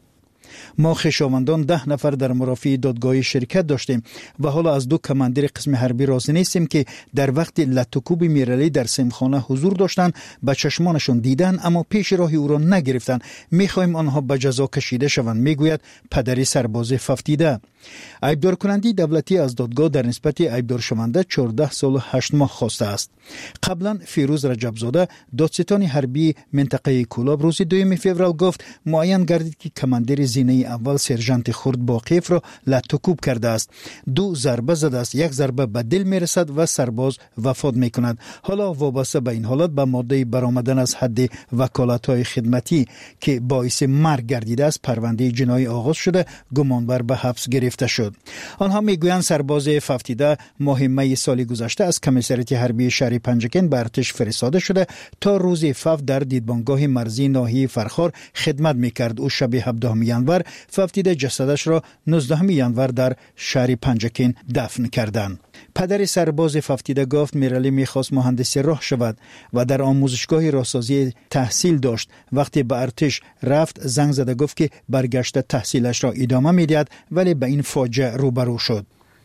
ما خویشاوندان 10 نفر در مرافعه دادگاهی شرکت داشتیم و حالا از 2 کماندیر قسم حربی راضی نیستیم که در وقت لطوکوب میرالی در سیمخانه حضور داشتند به چشمانشون دیدن اما پیش راهی او را نگرفتند. میخواهیم آنها به جزا کشیده شوند، میگوید پدری سرباز ففتیده. عیبدار کننده دولتی از دادگاه در نسبت عیبدار شونده 14 سال و 8 ماه خواسته است. قبلا فیروز رجبزاده دادستان حربی منطقه کولاب روز 2 فوریه گفت معین گردید که کماندیر زینه اول سرژانت خرد باقیف را لطوکوب کرده است. 2 ضربه زده است، 1 ضربه به دل میرسد و سرباز وفات میکند. حالا وابسته به این حالت به ماده برآمدن از حد وکالت‌های خدمتی که باعث مرگ گردیده است پرونده جنایی آغاز شده، گمانبر به حبس گرفته شد. آنها میگویند سرباز ففتیده ماه می سال گذشته از کمیساریات حربی شهر پنجکن به ارتش فرستاده شده تا روز ففت در دیدبانگاه مرزی ناحیه فرخار خدمت میکرد. او شب 17 ینور ففتیده جسدش را 19 ینور در شهر پنجکن دفن کردند. پدر سرباز ففتیده گفت میرالی میخواست مهندس راه شود و در آموزشگاه راهسازی تحصیل داشت. وقتی به ارتش رفت زنگ زده گفت که برگشته تحصیلش را ادامه میدهد، ولی به این فاجعه روبرو شد.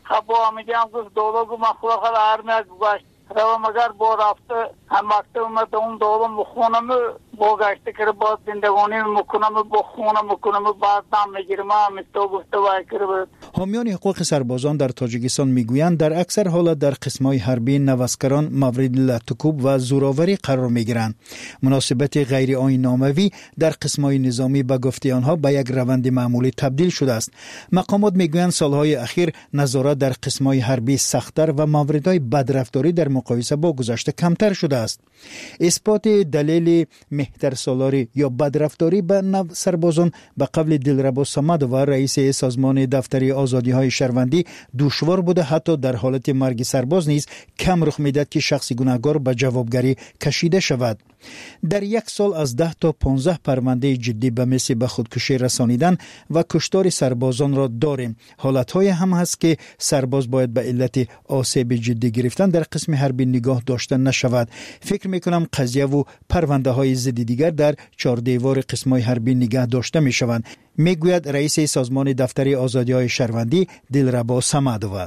خب میگم گفت دولو مخلوق ارمیک گشت رو مگر با رفته هم وقت اومد اون دولو مخونم با گشته که باز زندگانی مکنم با خونم مکنم بعد نام میگیرم تو گفته وای کرد. حامیان حقوق سربازان در تاجیکستان میگویند در اکثر حالات در قسم‌های حربی نوسکران مورد لطکوب و زوراوری قرار میگیرند. مناسبت غیر آیین‌ناموی در قسم‌های نظامی به گفته آنها به یک روند معمولی تبدیل شده است. مقامات میگویند سالهای اخیر نظارت در قسم‌های حربی سخت‌تر و موردهای بدرفتاری در مقایسه با گذشته کمتر شده است. اثبات دلیل مهتر سالاری یا بدرفتاری به سربازان به قول دلربا صمد و رئیس سازمان دفتری آزادی‌های شهروندی دشوار بوده، حتی در حالت مرگ سرباز نیز کم رخ می‌دهد که شخص گناهکار به جوابگری کشیده شود. در یک سال از 10 تا 15 پرونده جدی به مثل به خودکشی رسانیدن و کشتار سربازان را داریم. حالت‌های هم هست که سرباز باید به علت آسیب جدی گرفتن در قسم حربی نگاه داشته نشود. فکر می‌کنم قضیه و پرونده‌های ضد دیگر در چهار دیوار قسم‌های حربی نگاه داشته می‌شوند، میگوید رئیس سازمان دفتری آزادی‌های شهروندی دلربا صمدوه.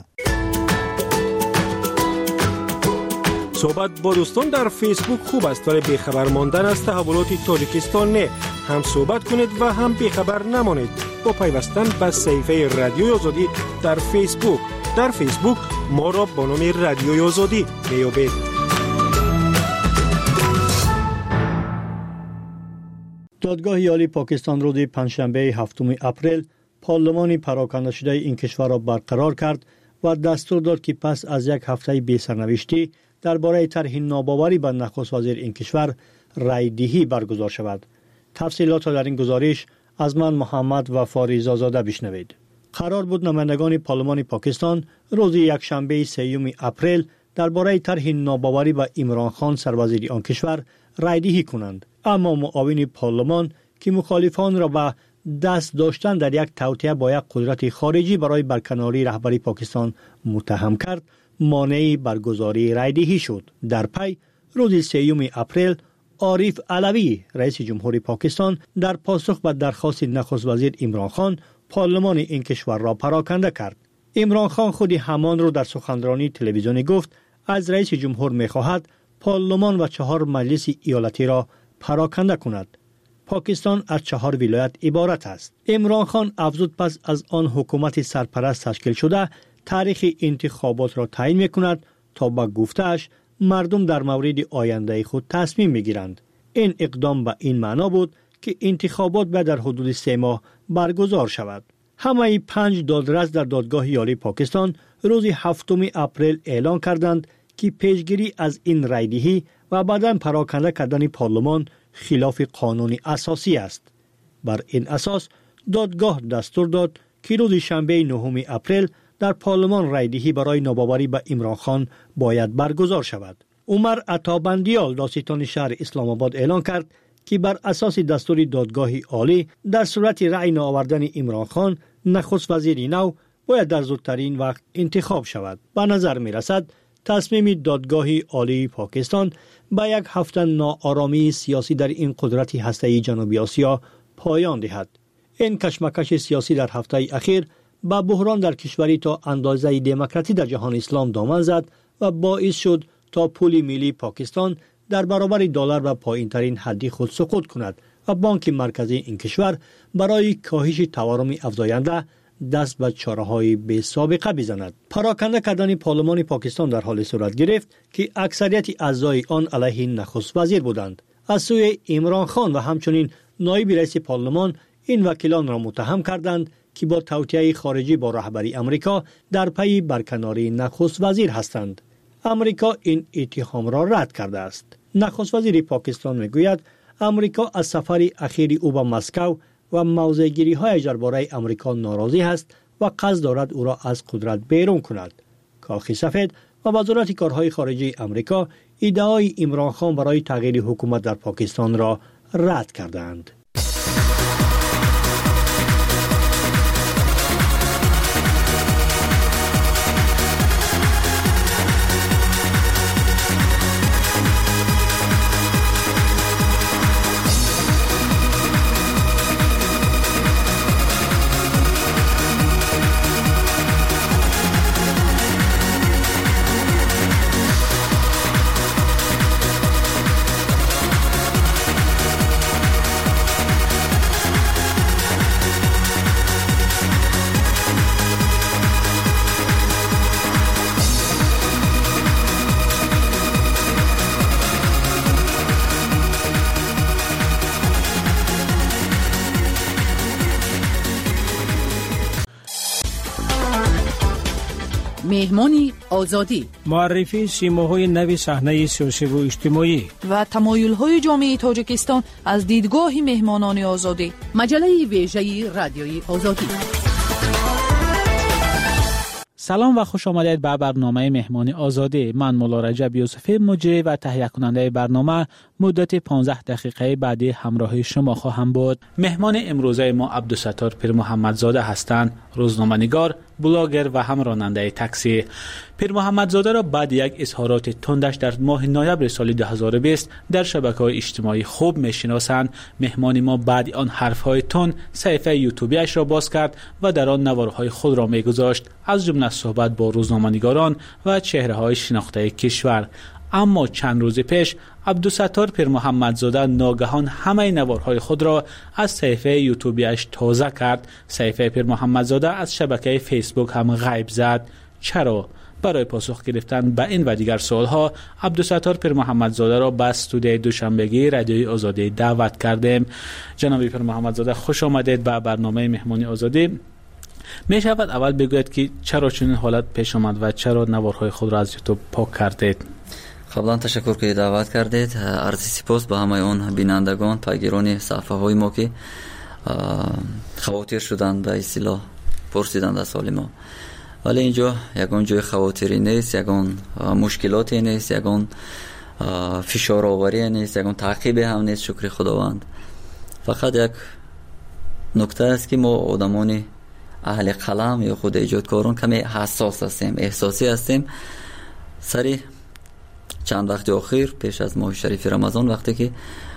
صحبت با دوستان در فیسبوک خوب است، ولی بیخبر ماندن از تحولات تاجیکستان نه. هم صحبت کنید و هم بیخبر نمانید با پیوستن به صفحه رادیوی آزادی در فیسبوک. در فیسبوک ما را با نام رادیوی آزادی میابید. دادگاه عالی پاکستان روز پنجشنبه 7 اپریل پارلمان پراکنده شده این کشور را برقرار کرد و دستور داد که پس از یک هفته بی سرنوشتی درباره طرح ناباوری به نخست وزیر این کشور رای دهی برگزار شود. تفصیلات را در این گزارش از من محمد و فاریزا زاده بشنوید. قرار بود نمایندگان پارلمان پاکستان روز یکشنبه 3 اپریل درباره طرح ناباوری به عمران خان سروزیر آن کشور رای دهی کنند، اما معاون پارلمان که مخالفان را به دست داشتن در یک توطئه با یک قدرت خارجی برای برکناری رهبری پاکستان متهم کرد، مانع برگزاری رای دهی شد. در پی روز 3 اپریل عارف علوی رئیس جمهوری پاکستان در پاسخ به درخواست نخست وزیر عمران خان پارلمان این کشور را پراکنده کرد. عمران خان خود همان را در سخنرانی تلویزیونی گفت از رئیس جمهور می‌خواهد پارلمان و 4 مجلس ایالتی را پراکنده کند. پاکستان از 4 ولایت عبارت است. عمران خان افزود پس از آن حکومت سرپرست تشکیل شده تاریخ انتخابات را تعیین می‌کند تا به گفته‌اش مردم در مورد آینده خود تصمیم می‌گیرند. این اقدام به این معنا بود که انتخابات باید در حدود 3 ماه برگزار شود. همه 5 دادرس در دادگاه عالی پاکستان روز 7 اپریل اعلان کردند که پیشگیری از این رای دهی و بعداً پراکنده کردن پارلمان خلاف قانون اساسی است. بر این اساس دادگاه دستور داد که روز شنبه 9 اپریل در پارلمان رای دهی برای ناباوری به عمران خان باید برگزار شود. عمر عطابندیال دادستان شهر اسلام آباد اعلان کرد که بر اساس دستور دادگاه عالی در صورت رأی نآوردن عمران خان نخست وزیر نو باید در زودترین وقت انتخاب شود. به نظر می رسد تصمیم دادگاه عالی پاکستان به یک هفته ناآرامی سیاسی در این قدرت هسته‌ای جنوبی آسیا پایان دهد. این کشمکش سیاسی در هفته اخیر با بحران در کشوری تا اندازه دموکراسی در جهان اسلام دامن زد و باعث شد تا پول ملی پاکستان در برابر دلار و پایین‌ترین حد خود سقوط کند و بانک مرکزی این کشور برای کاهش تورم افزاینده دست به چاره‌های بی سابقه بزند. پراکنده کردن پارلمان پاکستان در حال صورت گرفت که اکثریت اعضای آن علیه نخست وزیر بودند. از سوی عمران خان و همچنین نایب رئیس پارلمان این وکیلان را متهم کردند که با توطئه خارجی با رهبری امریکا در پی برکناری نخست وزیر هستند. امریکا این اتهام را رد کرده است. نخست وزیر پاکستان میگوید امریکا از سفر اخیر او به مسکو و موضع‌گیری‌هایش درباره امریکا ناراضی است و قصد دارد او را از قدرت بیرون کند. کاخ سفید و وزارت کارهای خارجه امریکا ایده‌های عمران خان برای تغییر حکومت در پاکستان را رد کردند. مهمان آزادی، معرفی سیماهای نوی صحنه سیاسی و اجتماعی و تمایل‌های جامعه تاجیکستان از دیدگاه مهمانان آزادی. مجله ویژه رادیوی آزادی. سلام و خوش آمدید به برنامه مهمان آزادی. من مولا رجب یوسفی مجری و تهیه کننده برنامه مدت 15 دقیقه بعدی همراه شما خواهم بود. مهمان امروزه ما عبدالستار پیر محمدزاده هستند، روزنامه‌نگار، بلاگر و هم راننده تاکسی. پیر محمدزاده را بعد یک اظهارات تندش در ماه نوامبر سال 2020 در شبکه‌های اجتماعی خوب می‌شناسند. مهمان ما بعد آن حرف‌های تند صفحه یوتیوبیش را باز کرد و در آن نوارهای خود را می‌گذاشت، از جمله صحبت با روزنامه‌نگاران و چهره‌های شناخته کشور. اما چند روز پیش عبدالستار پیر محمدزاده ناگهان همه نوارهای خود را از صفحه یوتیوبیش تازه کرد. صفحه پیر محمدزاده از شبکه فیسبوک هم غیب زد. چرا؟ برای پاسخ گرفتن به این و دیگر سوالها عبدالستار پیر محمدزاده را به استودیوی دوشنبگی رادیوی آزادی دعوت کردیم. جناب پیر محمدزاده خوش آمدید به برنامه مهمانی آزادی. می شود اول بگوید که چرا چنین حالت پیش آمد و چرا نوارهای خود را از یوتیوب پاک کردید؟ قبلا تشکر که دعوت کردید. عرض سپاس به همه اون بینندگان، پیگیران صفحه های ما که خواطر شدند به اصطلاح پرسیدند از حال ما. ولی اینجا یگان جای خواطری نیست، یگان مشکلاتی نیست، یگان فشار آوری نیست، یگان تعقیب هم نیست، شکر خداوند. فقط یک نکته است که ما آدمان اهل قلم یا خود ایجادکاران کمی حساس هستیم، احساسی هستیم. سری چند وقت اخیر پیش از ماه شریف رمضان وقتی که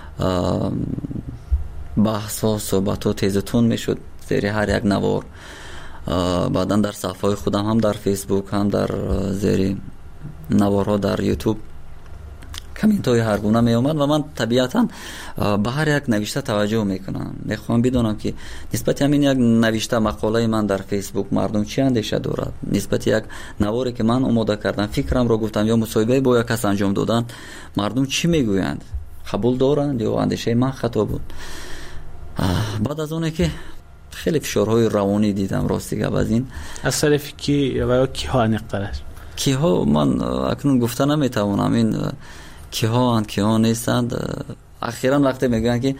بحث و صحبت و تیزتون میشد زیر هر یک نوار، بعدا در صفحه خودم هم در فیسبوک هم در زیر نوارها در یوتیوب کامنت های هر گونه می اومد و من طبیعتا به هر یک نوشته توجه میکنم. میخوام بدونم که نسبت همین یک نوشته مقاله من در فیسبوک مردم چی اندیشه دارد، نسبت یک نواری که من آماده کردم فکرم را گفتم یا مصاحبه با یک کس انجام دادن مردم چی میگویند، قبول دارند یا اندیشه من خطا بود. بعد از اونه که خیلی فشارهای روانی دیدم راستی از این از طرف کی و کی ها نقطه‌اش کی ها من اکنون گفته نمیتوانم این کی ها نیستند. اخیراً وقتی میگن که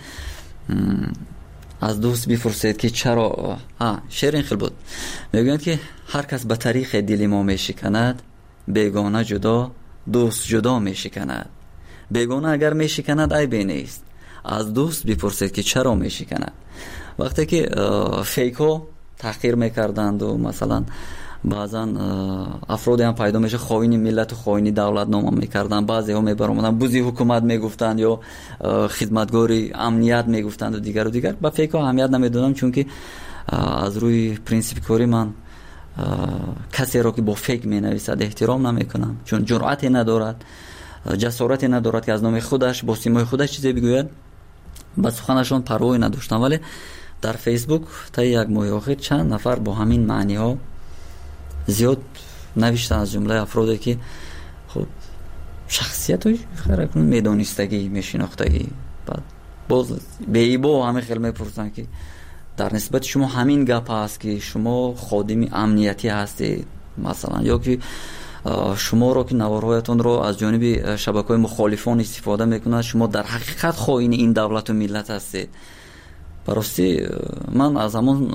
از دوست بپرسید که چرا شعر خیلی بود، میگن که هر کس به طریق دل ما میشکند، بیگانه جدا دوست جدا میشکند. بیگانه اگر میشکند عیبی نیست، از دوست بپرسید که چرا میشکند. وقتی که فیکو تحقیر میکردند و مثلا بعضا افرادی هم پیدا میشه خائن ملت و خائن دولت نام میکردن، بعضی ها میبرامدن بوزی حکومت میگفتند یا خدمتگاری امنیت میگفتند و دیگر. با فیکو اهمیت نمیدادم چون که از روی پرینسیپ کاری من کسی را که با فیک مینویسد احترام نمیکنم، چون جرأتی ندارد، جسارتی ندارد که از نام خودش با سیمای خودش چیزی بگوید. با سخنشان پروایی نداشتم. ولی در فیسبوک تا یک ماه اخیر چند نفر با همین معنی ها زیاد نوشتن، از جمله افرادی که خب شخصیت های خیرکنون میدانستگی میشناختگی، بعد باز به ایبا همه خیلی میپرسن که در نسبت شما همین گپ هست که شما خادم امنیتی هستید مثلا، یا که شما رو که نوارهایتون رو از جانب شبکه‌های مخالفان استفاده میکنند، شما در حقیقت خائن این دولت و ملت هستید. براستی من از همون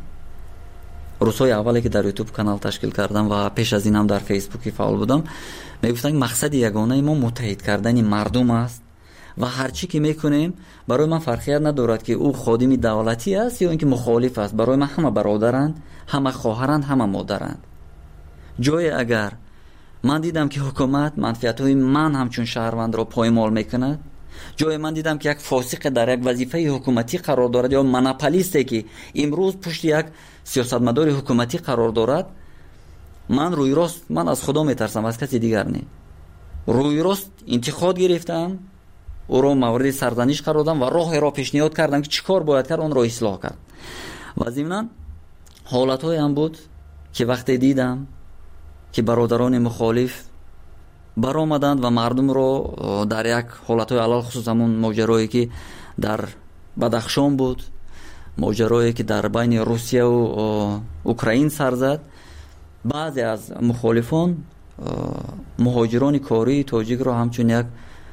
روزهای اولی که در یوتیوب کانال تشکیل کردم و پیش از این هم در فیسبوک فعال بودم میگفتن مقصد یگانه ما متحد کردن مردم است و هرچی که میکنیم برای من فرقیت ندارد که او خادم دولتی است یا اینکه مخالف است. برای من همه برادرند، همه خواهرند، همه مادرند. جای اگر من دیدم که حکومت منفعت‌های من همچون شهروند را پایمال میکند، جای من دیدم که یک فاسق در یک وظیفه حکومتی قرار دارد یا مناپولیستی که امروز پشت یک سیاستمدار حکومتی قرار دارد، من روی راست من از خدا میترسم، از کسی دیگر نه. روی راست انتقاد گرفتم، او را مورد سرزنش قرار دادم و راه را پیشنهاد کردم که چیکار باید کرد اون را اصلاح کرد. و ضمناً حالت‌های هم بود که وقتی دیدم که برادران مخالف برآمدند و مردم رو در یک حالت‌های علل خصوص همون ماجرایی که در بدخشان بود، ماجرایی که در بین روسیه و اوکراین سر زد، بعضی از مخالفان مهاجران کاری تاجیک رو همچون یک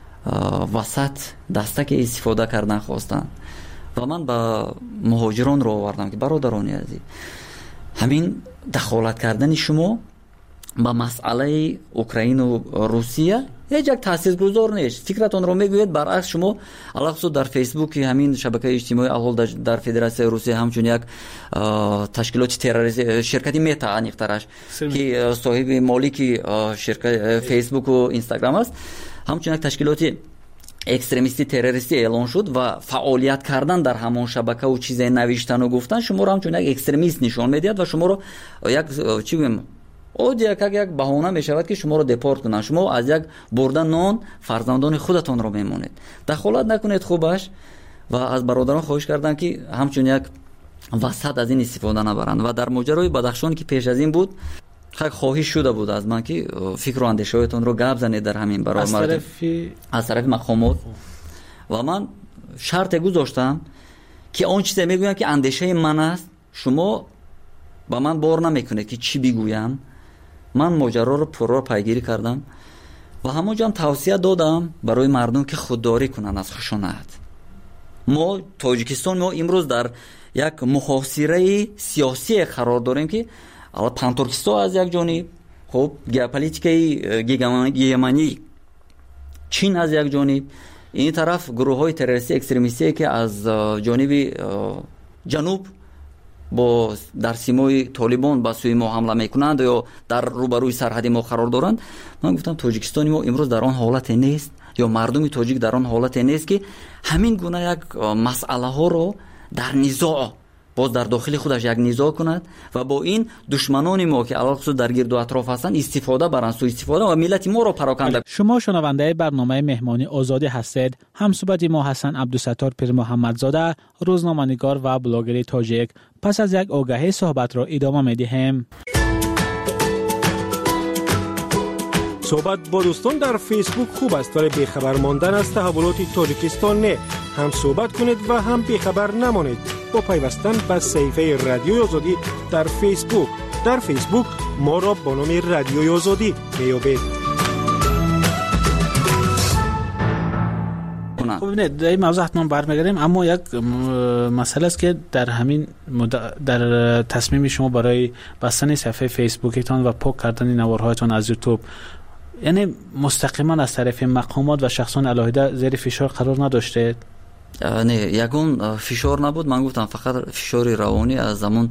وسط دستک استفاده کردن خواستن و من با مهاجران رو آوردم که برادرانی عزیز، همین دخالت کردن شما با مسئله اوکراین و روسیه یک تاثیرگذار نیست. فکرتون رو میگوید برعکس شما علاوه در فیسبوک همین شبکه اجتماعی الحال در فدراسیون روسیه همچون یک تشکیلات تروریستی شرکتی متا انیخترش که صاحب مالک شرکت فیسبوک و اینستاگرام است، همچون یک تشکیلات اکستریمیستی تروریستی اعلان شد و فعالیت کردن در همان شبکه و چیزای نوشتن و گفتن شما رو همچون یک اکستریمیست نشان میدهد و شما رو یک چی بگم یک بهانه می شود که شما رو دپورت کنن. شما از یک بردن نان فرزندان خودتان رو میمونید. دخالت نکنید خوبش و از برادران خواهش کردن که همچون یک وسط از این استفاده نبرند. و در ماجرای بدخشان که پیش از این بود خواهش شده بود از من که فکر و اندیشه‌تون رو گپ زنید در همین برای از طرف مقامات و من شرط گذاشتم که اون چیزی میگویم که اندیشه من است شما با من بار نمیکنه که چی بگویم. من ماجرا رو پرو پیگیری کردم و همونجا هم توصیه دادم برای مردم که خودداری کنن از خشونت. ما تاجیکستان ما امروز در یک محاصره سیاسی قرار داریم که پانترکیستان از یک جانب، خب ژئوپلیتیکای گیمانی چین از یک جانب، این طرف گروه‌های تروریستی اکستریمیستی که از جانب جنوب با در سیمای طالبان با سوی ما حمله میکنند یا در روبروی سرحدی ما قرار دارند. من گفتم تاجیکستان ما امروز در آن حالت نیست یا مردم تاجیک در آن حالت نیست که همین گونه یک مسئله ها رو در نزاع باز در داخل خودش یک نزاع کند و با این دشمنان ما که علاوه در گرد و اطراف هستند استفاده برند، سوء استفاده و ملت ما رو پراکنده. شما شنونده برنامه مهمانی آزادی هستید. همصحبت ما حسن عبدالستار پیر محمدزاده، روزنامه‌نگار و بلاگر تاجیک. پس از یک آگهی صحبت را ادامه می‌دهیم. صحبت با دوستان در فیسبوک خوب است ولی بیخبر ماندن از تحولات تاجیکستان نه. هم صحبت کنید و هم بیخبر نمانید با پیوستن به صفحه رادیوی آزادی در فیسبوک. در فیسبوک ما را با نام رادیوی آزادی میابید. خب ببینید در این موضوع حتما برمیگردیم، اما یک مسئله است که در همین در تصمیم شما برای بستن صفحه فیسبوکتان و پاک کردن نوارهایتان از یوتیوب، یعنی مستقیما از طرف مقامات و شخصان علاهده زیر فشار قرار نداشته؟ نه، یگون فشار نبود. من گفتم فقط فشار روانی از همون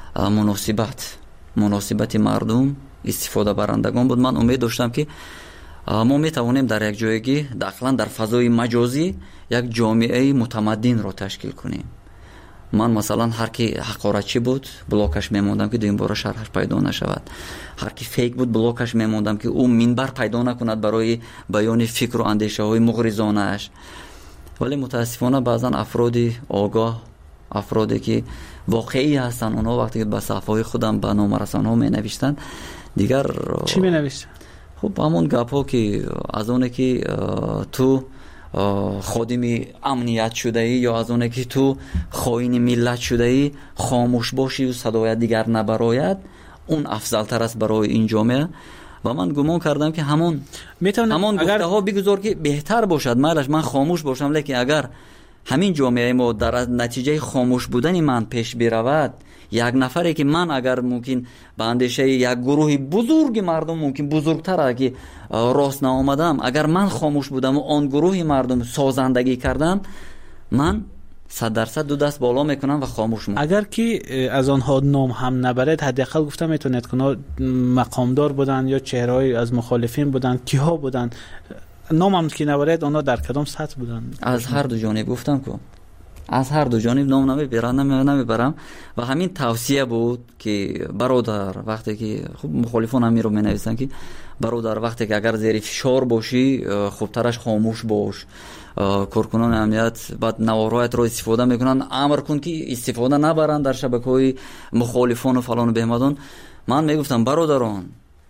مناسبت مردم استفاده برندگان بود. من امید داشتم که ما میتوانیم در یک جایگی داخلا در فضای مجازی یک جامعه متمدن را تشکیل کنیم. من مثلا هر کی حقارتچی بود بلاکش میموندم که دویم بار شرحش پیدا نشود. هر کی فیک بود بلاکش میموندم که او منبر پیدا نکند برای بیان فکر و اندیشه های مغرضانه اش. ولی متاسفانه بعضا افرادی آگاه، افرادی که واقعی هستن، اونها وقتی که به صفحه خودم به نامرسان ها می نوشتن دیگر چی می نوشتن؟ خب همون گپ ها که از اونه که تو خادم امنیت شده ای یا از اونه که تو خائن ملت شده ای خاموش باشی و صدای دیگر نبراید، اون افضل تر است برای این جامعه. و من گمان کردم که همون گفته ها بگذار که بهتر باشد. من خاموش باشم، لیکن اگر همین جامعه ما در نتیجه خاموش بودن من پیش برود، یک نفری که من اگر ممکن به اندیشه یک گروه بزرگ مردم ممکن بزرگتر که راست نآمدم، اگر من خاموش بودم و آن گروه مردم سازندگی کردم، من 100% دو دست بالا میکنم و خاموش میکنم. اگر که از آنها نام هم نبرد، حداقل گفتم میتونید که مقامدار بودن یا چهره‌ای از مخالفین بودن، کیها بودن، نام هم که نبرد آنها در کدام سطح بودن؟ از هر دو جانب گفتم که از هر دو جانب نام نمیبرم و همین توصیه بود که برادر وقتی که خب مخالفان هم می رو می نویسن که برادر وقتی که اگر زیر فشار باشی خوبترش خاموش باش. کارکنان امنیت بعد نوارهایت رو استفاده میکنن، امر کن که استفاده نبرن در شبکه‌های مخالفان و فلان و بهمدان. من میگفتم برادران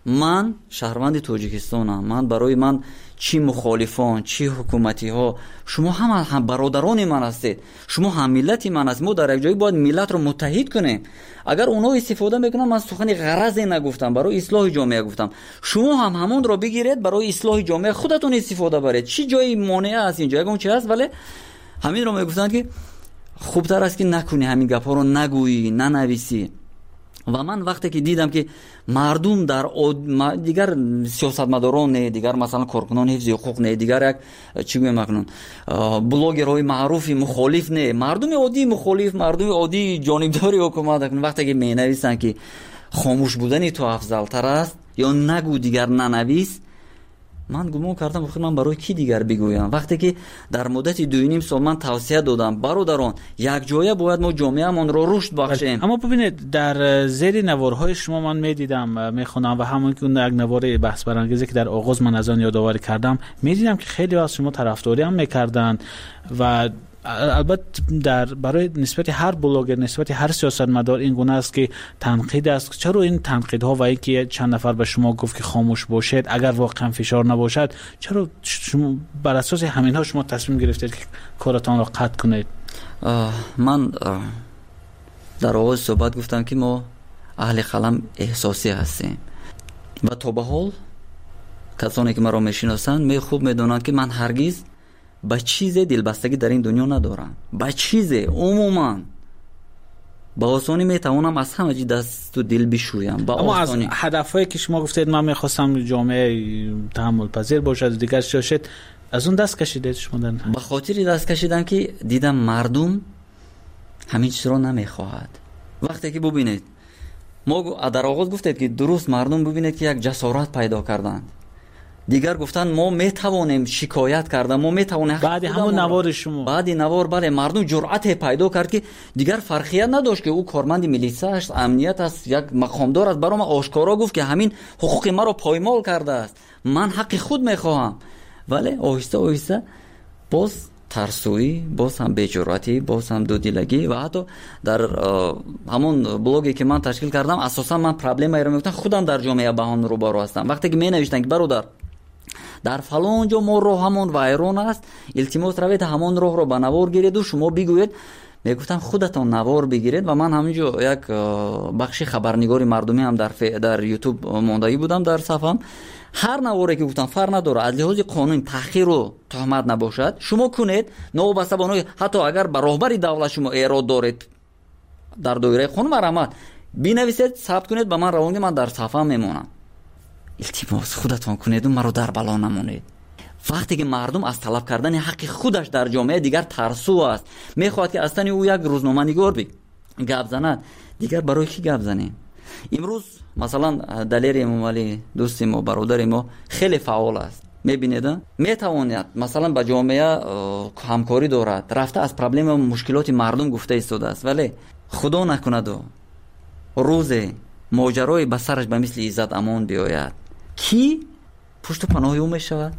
من شهروند تاجیکستانم. من برای من چی مخالفان چی حکومتی ها، شما هم برادران من هستید، شما هم ملت من هستید. ما در یک جایی باید ملت رو متحد کنیم. اگر اونا استفاده میکنن، من سخن غرضی نگفتم، برای اصلاح جامعه گفتم. شما هم همون رو بگیرید برای اصلاح جامعه خودتون استفاده برید. چی جایی مانع است اینجا؟ اگه اون چی هست، ولی همین رو میگفتن که خوبتر است که نکنی، همین گپا رو نگویی، ننویسی. و من وقتی که دیدم که مردم در دیگر سیاستمداران نه، دیگر مثلا کارکنان حفظ حقوق نه، دیگر یک چی میگم مکنون بلاگرهای معروفی مخالف نه، مردم عادی مخالف، مردم عادی جانبداری حکومت کنن، وقتی که مینویسن که خاموش بودن تو افضل تر است یا نگو دیگر ننویس، من گمان کردم بخیر من برای کی دیگر بگویم؟ وقتی که در مدت 2.5 سال من توصیه دادم برادران یک جایه باید ما جامعه‌مون رو رشد بخشیم. اما ببینید در زیر نوارهای شما من میدیدم میخونم و همون که اون یک نوار بحث برانگیزی که در آغاز من از آن یادآوری کردم، میدیدم که خیلی از شما طرفداری هم میکردن و البته برای نسبت هر بلاگر، نسبت هر سیاستمدار این گونه است که تنقید است. چرا این تنقیدها و اینکه چند نفر به شما گفت که خاموش باشید اگر واقعا فشار نباشد، چرا شما بر اساس همینها شما تصمیم گرفتید که کارتان را قطع کنید؟ من در آغاز صحبت گفتم که ما اهل قلم احساسی هستیم و تا به حال کسانی که مرا میشناسند خوب میدونند که من هرگز به چیز دلبستگی در این دنیا ندارم. به چیز عموما با آسانی میتوانم از همه چی دست و دل بشویم. اما از هدفهایی که شما گفتید من میخواستم جامعه تحمل پذیر باشد و دیگر شد، از اون دست کشیدید شما؟ به خاطر دست کشیدم که دیدم مردم همین چیز رو نمیخواهد. وقتی که ببینید ما در آغاز گفتید که درست مردم ببینید که یک جسارت پیدا کردند، دیگر گفتن ما میتوانیم شکایت کردن، ما میتوانیم. بعد همون نوار شما، بعد نوار بله مردم جرأت پیدا کرد که دیگر فرقیت نداشت که او کارمند میلیسا است، امنیت است، یک مقامدار است، برام آشکارا گفت که همین حقوق ما رو پایمال کرده است، من حق خود میخواهم. ولی آهسته آهسته باز ترسویی، باز هم بی‌جرأتی، باز هم دودیلگی و حتی در همون بلوگی که من تشکیل کردم اساسا من پرابلمی رو میگفتم خودم در جامعه بهان رو بارو هستم. وقتی که می نوشتن که برادر در فلان جا ما راه همون وایرون است، التماس روید همون راه رو به نوار گیرید و شما بگوید. میگفتم خودتون نوار بگیرید و من همینجا یک بخش خبرنگاری مردمی هم در یوتیوب موندگی بودم در صفحم. هر نواری که گفتم فرق نداره، از لحاظ قانون تحقیر و تهمت نباشد شما کنید، نوبسته بانوی حتی اگر به راهبری دولت شما ایراد دارید در دایره قانون مرامت بنویسید، ثبت کنید، به من روانگی، من در صفحه میمونم. التماس خودتون کنید و مرا در بلا نمونید. وقتی که مردم از طلب کردن حق خودش در جامعه دیگر ترسو است، میخواد که اصلا او یک روزنامه نگار گپ زند، دیگر برای کی گپ زنیم؟ امروز مثلا دلیر امامعلی دوست ما، برادر ما خیلی فعال است، میبینید میتواند مثلا با جامعه همکاری دارد، رفته از پرابلم و مشکلات مردم گفته ایستاده است، ولی خدا نکند و روز ماجرای به سرش به مثل عزت امان بیاید، کی پشت و پناه او میشود؟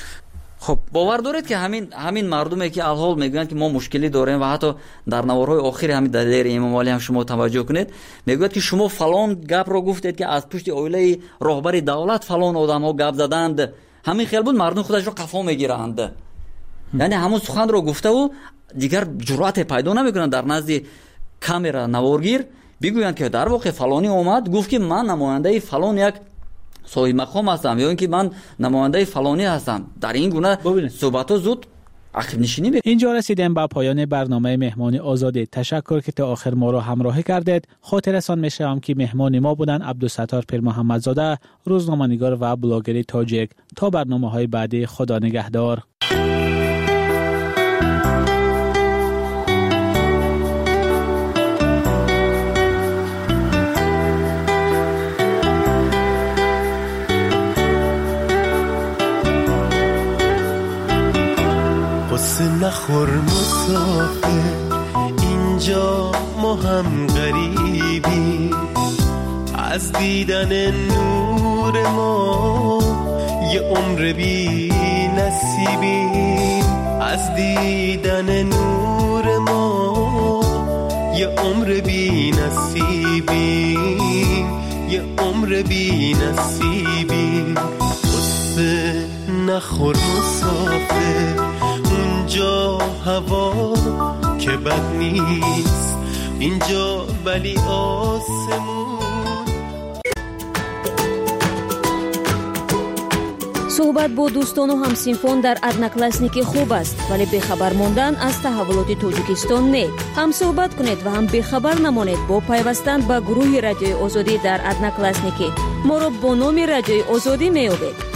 خب باور دارید که همین مردمی که الحال میگن که ما مشکلی داریم و حتی در نوارهای آخر همین دلیر امامعلی هم شما توجه کنید میگوید که شما فلان گپ رو گفتید که از پشت اویله راهبر دولت فلان آدم‌ها گپ زدند، همین خیال بود مردم خودش رو قفا میگیرند. یعنی همون سخن رو گفته و دیگر جرأت پیدا نمیکنن در نزد کامera نوارگیر بگویند که در واقع فلانی اومد گفت که من نماینده فلان یک صاحب مقام هستم یا اینکه من نماینده فلانی هستم. در این گونه صحبت‌ها زود عقب نشینی می‌کنه. اینجا رسیدیم به پایان برنامه مهمان آزاد. تشکر که تا آخر ما را همراهی کردید. خاطررسان می‌شوم که مهمان ما بودن عبدالستار پیر محمدزاده، روزنامه‌نگار و بلاگر تاجیک. تا برنامه‌های بعدی، خدا نگهدار. نخور مسافر، اینجا ما هم غریبی، از دیدن نور ما یه عمر بی نصیبی، از دیدن نور ما یه عمر بی نصیبی، یه عمر عمر بی نصیبی قصه نخور مسافر اونجا هوا که بد نیست اینجا ولی آسمون. صحبت با دوستان و همسینفون در ادناکلاسنیکی خوب است، ولی بخبر موندن از تحولات تاجیکستان نه. هم صحبت کنید و هم بخبر نمانید با پیوستن به گروه رادیوی آزادی در ادناکلاسنیکی. ما را با نام رادیوی آزادی می‌یابید.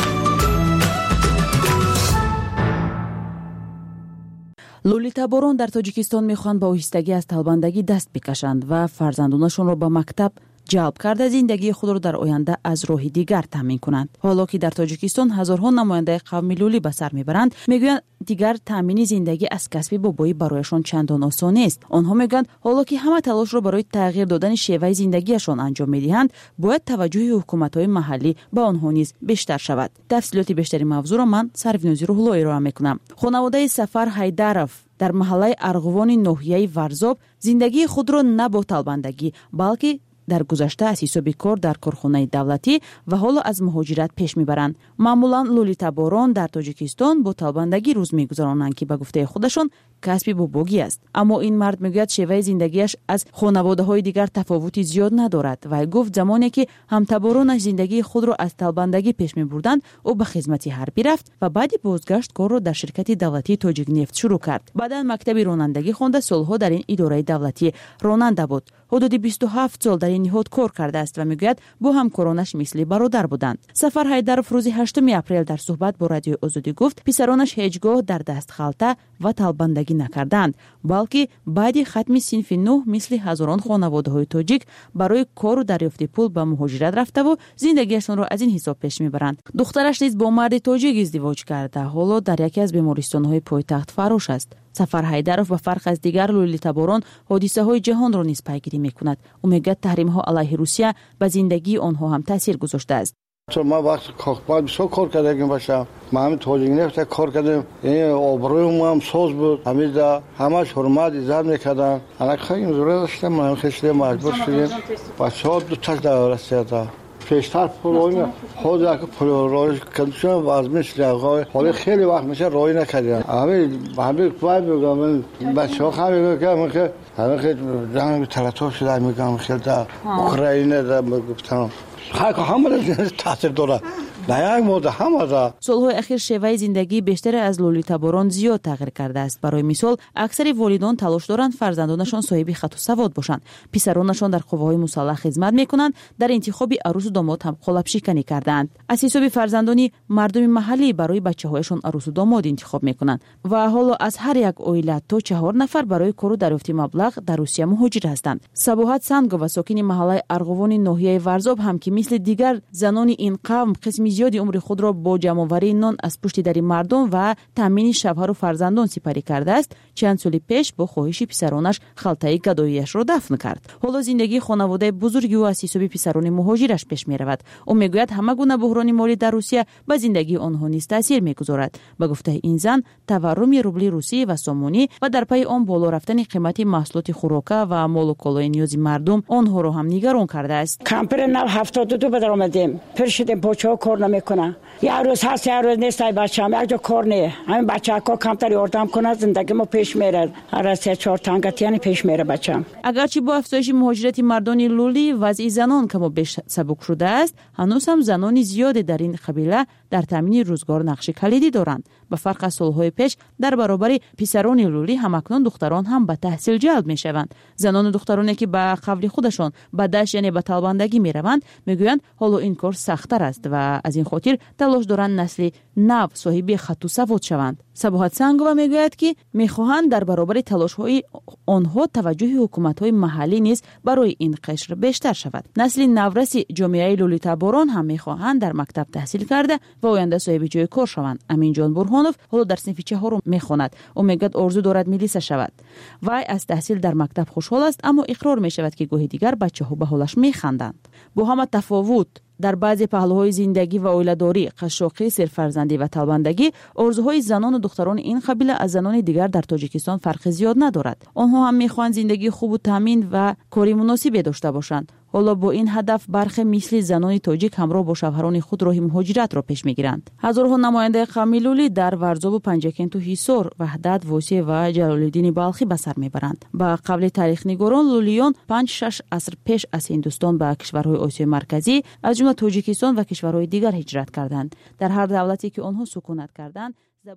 لولیتابورون در تاجیکستان میخواهند با آهستگی از طالباندگی دست بکشند و فرزندانشان را به مکتب جلب کرده زندگی خود را در آینده از راه دیگر تامین کنند. حالا که در تاجیکستان هزارها نماینده قوم لولی به سر میبرند، میگویند دیگر تامین زندگی از کسب بابایی برایشان چندان آسان نیست. آنها میگویند حالا که همه تلاش را برای تغییر دادن شیوه زندگیشان انجام میدهند، باید توجه حکومت‌های محلی به آنها نیز بیشتر شود. تفصیلات بیشتری موضوع را من سروینوزی روح‌اللهی ارائه میکنم. خانواده سفر حیدرов در محله ارغوان ناحیه ورزاب زندگی خود را نه با طالباندگی بلکه در گذشته از حساب کار در کارخانه دولتی و حالا از مهاجرت پیش میبرند. معمولا لولیتابورون در تاجیکستان با طالباندگی روز میگذرانند که به گفته خودشان کسب بوبوگی است. اما این مرد میگوید شیوه زندگیش از خانواده‌های دیگر تفاوتی زیاد ندارد و گفت زمانی که همتابورانش زندگی خود را از طالباندگی پیش میبردند او به خدمت حربی رفت و بعد بازگشت کار را در شرکت دولتی تاجیک نفت شروع کرد. بعدا مکتب رانندگی خوانده سالها در این اداره دولتی راننده بود. حدود 27 سال در این نهاد کار کرده است و میگوید با همکارانش مثل برادر بودند. سفر حیدرов روز 8 اپریل در صحبت با رادیو آزادی گفت پسرانش هیچگاه در دست خالته و طالباندگی نکردند، بلکه بعد ختم صنف 9 مثل هزاران خانواده‌های تاجیک برای کار و دریافت پول به مهاجرت رفته و زندگیشان را از این حساب پیش میبرند. دخترش نیز با مرد تاجیک ازدواج کرده حالا در یکی از بیمارستان‌های پایتخت فروش است. سفر حیدرов به فرق از دیگر لولیتابورون حادثه‌های جهان را نیز پیگیری می‌کند. او میگوید تحریم‌ها علیه روسیه به زندگی آنها هم تاثیر گذاشته است. تو ما وقتی کاخبار بسیار کار کردیم باشم ما همین تاجیک نفت کار کردیم، این آبروی ما هم سوز بود، همیشه همش حرمت عزت میکردن. الان خیلی ضرورت داشتم ما خیلی مجبور شدیم بچه‌ها دو تا در رسیدن پیشتر پروژه خود یک پروژه کندشون وازمش لغای حالا خیلی وقت میشه رای نکردن. همین باید بگم بچه‌ها خیلی که همه خیلی جنگ تلاتو شده میگم خیلی در اوکراین در گفتم همه تاثیر داره. سالهای اخیر شیوه زندگی بیشتر از لولیتابورون زیاد تغییر کرده است. برای مثال اکثر والدان تلاش دارند فرزندانشان صاحب خط و سواد باشند. پسرانشان در قوه‌های مسلح خدمت میکنند. در انتخاب عروس و داماد هم قالب شکنی کردند. از حساب فرزندانی مردم محلی برای بچه‌هایشان عروس و داماد انتخاب میکنند و حالا از هر یک عائله تا 4 نفر برای کار و دریافت مبلغ در روسیه مهاجر هستند. صباحت سنگووا ساکن محله ارغوان ناحیه ورزاب هم که مثل دیگر زنان این قوم قسمی زیادی عمر خود را با جمع‌آوری نان از پشت در مردم و تامین شوهر و فرزندان سپری کرده است. چند سال پیش با خواهش پسرانش خلطه گدایی‌اش را دفن کرد. حالا زندگی خانواده بزرگی و از حساب پسران مهاجرش پیش می‌رود. او میگوید همه گونه بحران مالی در روسیه به زندگی آنها نیز تاثیر می‌گذارد. به گفته این زن تورم روبل روسی و سومونی و در پی آن بالا رفتن قیمت محصولات خوراک و مال و کالای نیاز مردم آنها را هم نگران کرده است. کمپر 972 به در آمدیم. پرشیدیم پوچه‌ها کار نمیکنه. یه روز هست یه روز نیست. بچه‌ام یک جا کار نه. همین بچه‌ها کار کمتر یاردم کنه زندگی ما پیش میره. هر 3-4 تانگت یعنی پیش میره بچه‌ام. اگرچه با افزایش مهاجرت مردان لولی وضع زنان کم و بیش سبک شده است، هنوز هم زنان زیاد در این قبیله در تامین روزگار نقش کلیدی دارند. به فرق از سالهای پیش در برابر پسران لولی همکنون دختران هم به تحصیل جلب میشوند. زنان و دخترانی که به قول خودشان به دشت یعنی به طالباندگی میروند میگویند حالا این کار سخت‌تر است و از این خاطر تلاش دارند نسل نو صاحب خط و سواد شوند. صباحت سنگووا میگوید که میخواهند در برابر تلاش‌های آنها توجه حکومت‌های محلی نیز برای این قشر بیشتر شود. نسل نورس جامعه لولیتابورون هم میخواهند در مکتب تحصیل کرده و آینده صاحب جای کار شوند. امین جان برهانوف حالا در صنف 4 میخواند. او میگوید آرزو دارد ملیسه شود. وی از تحصیل در مکتب خوشحال است اما اقرار میشود که گاهی دیگر بچه‌ها به حالش میخندند. با همه تفاوت در بعضی پهلوهای زندگی و عائله‌داری، قشاقی، سرفرزندی و طالباندگی، آرزوهای زنان و دختران این قبیله از زنان دیگر در تاجیکستان فرق زیاد ندارد. آنها هم میخواهند زندگی خوب و تامین و کاری مناسبی داشته باشند. حالا با این هدف برخی مثل زنان تاجیک همراه با شوهران خود راه مهاجرت را پیش میگیرند. هزارها نماینده قومی لولی در ورزاب و پنجکент و حصار، وحدت، واسع و جلالالدین بلخی به سر میبرند. با قبل تاریخ نگاران لولیان 5-6 عصر پیش از هندوستان به کشورهای آسیای مرکزی از جمله تاجیکستان و کشورهای دیگر هجرت کردند. در هر دولتی که آنها سکونت کردند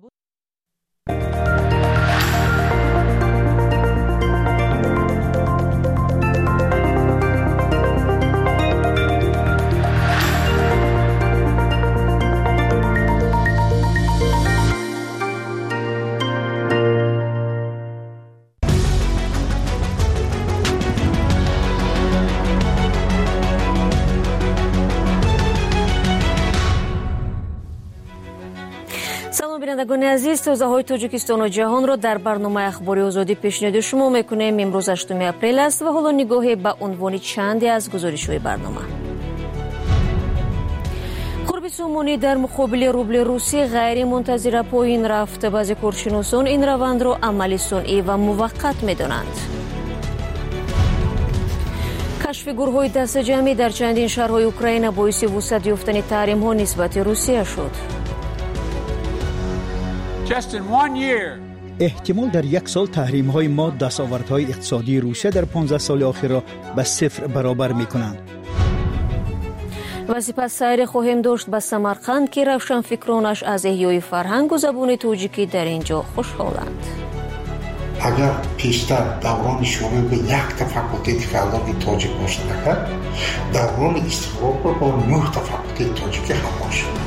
بینندگان عزیز، تازه‌های تاجیکستان و جهان را در برنامه اخباری آزادی پیشنهاد شما میکنیم. امروز 8 اپریل است و حالا نگاهی به عنوان چندی از گزارش‌های برنامه. قرب سومونی در مقابل روبل روسی غیر منتظره پایین رفت. بعضی کارشناسان این روند را عمل صنعی و موقت می‌دانند. کشف گروه‌های دست جمعی در چندین شهرهای اوکراین باعث وسعت یافتن تحریم‌ها نسبت روسیه شد. احتمال در یک سال تحریم‌های ما دستاوردهای اقتصادی روسیه در 15 سال اخیر را به 0 برابر می‌کنند. و سپس سیر خواهیم داشت به سمرقند که روشنفکرانش از احیای فرهنگ و زبان تاجیکی در اینجا خوشحالند. اگر پیشتر دوران شروع به یک تفکر خلاق تاجیک باشد، دوران استقلال با 9 تفکر تاجیک همراه شد.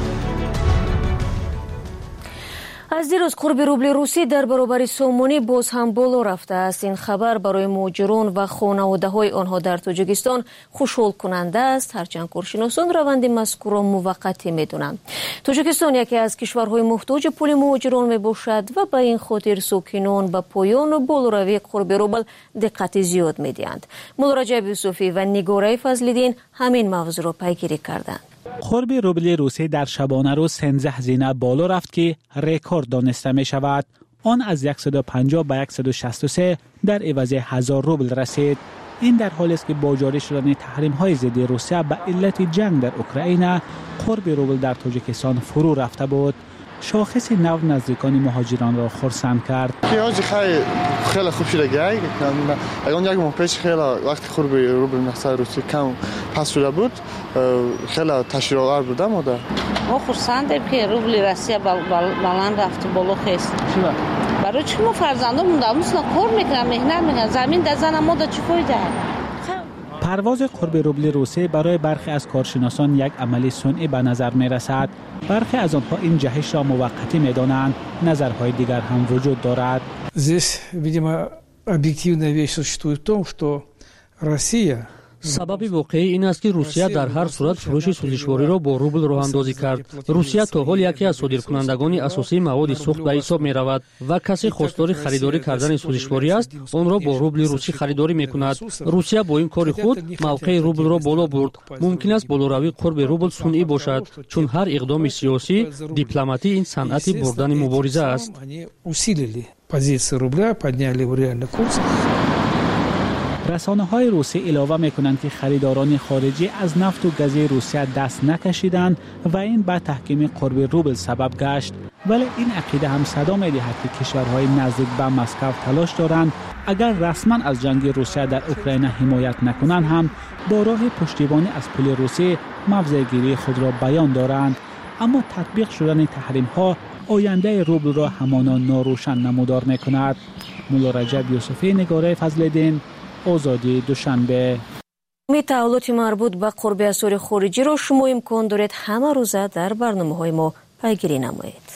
از دیروز قرب روبل روسی در برابر سومونی باز هم بالا رفته است. این خبر برای مهاجران و خانواده‌های آنها در تاجیکستان خوشحال کننده است، هرچند کارشناسان روند مذکور را موقتی می‌دانند. تاجیکستان یکی از کشورهای محتاج پول مهاجران میباشد و به این خاطر ساکنان به پایان و بالاروی قرب روبل دقت زیاد می‌دهند. مولا رجب یوسفی و نگاره فضل‌الدین همین موضوع را پیگیری کردند. قرب روبل روسی در شبانه روز 13 هزینه بالا رفت که رکورد دانسته می شود. آن از 150 به 163 در عوض 1000 روبل رسید. این در حالی است که با جاری شدن تحریم های ضد روسیه به علت جنگ در اوکراین قرب روبل در تاجیکستان فرو رفته بود. شاخص نو نزدیکان مهاجران را خرسند کرد. خیلی خوب شده گای. اون یک ماه پیش خیلی وقتی قرب روبل نقصه روسی کم پس شده بود، خیلی تشریع‌آور بودم مادر. ما خرسندیم که روبل روسیه بلند رفت بالا خست. برای چی ما فرزندامون داموسنا کار میکنن، مهنت میکنن، زمین در زن ما دا چی فایده؟ پرواز قرب روبل روسی برای برخی از کارشناسان یک عمل صنعی به نظر می رسد. برخی از آنها این جهش را موقتی می دانند. نظرهای دیگر هم وجود دارد. Здесь, видимо, объективная вещь существует в том, что Россия سبب واقعی این است که روسیه در هر صورت فروش سوزشواری را با روبل راه اندازی کرد. روسیه تا حال یکی از صادرکنندگان اساسی مواد سوخت به حساب می رود و کسی خواستار خریداری کردن سوزشواری است آن را با روبل روسی خریداری می کند. روسیه با این کار خود موقع روبل را بالا برد. ممکن است بالاروی قرب روبل صنعی باشد، چون هر اقدام سیاسی دیپلماتی این صنعت بردن مبارزه است. رسانه‌های روسی علاوه می‌کنند که خریداران خارجی از نفت و گاز روسیه دست نکشیدند و این به تحکیم قرب روبل سبب گشت، ولی این عقیده هم صدا می‌دهد که کشورهای نزدیک به مسکو تلاش دارند اگر رسما از جنگ روسیه در اوکراین حمایت نکنند هم با راه پشتیبانی از پول روسی موضع‌گیری خود را بیان دارند. اما تطبیق شدن تحریم‌ها آینده روبل را همانا ناروشن نمودار می‌کند. مولا رجب یوسفی، نگاره فضل‌الدین، آزادی دوشنبه. تعهدات مربوط به قرب اسعار خارجی را شما امکان دارید همه روزه در برنامه‌های ما پیگیری نمایید.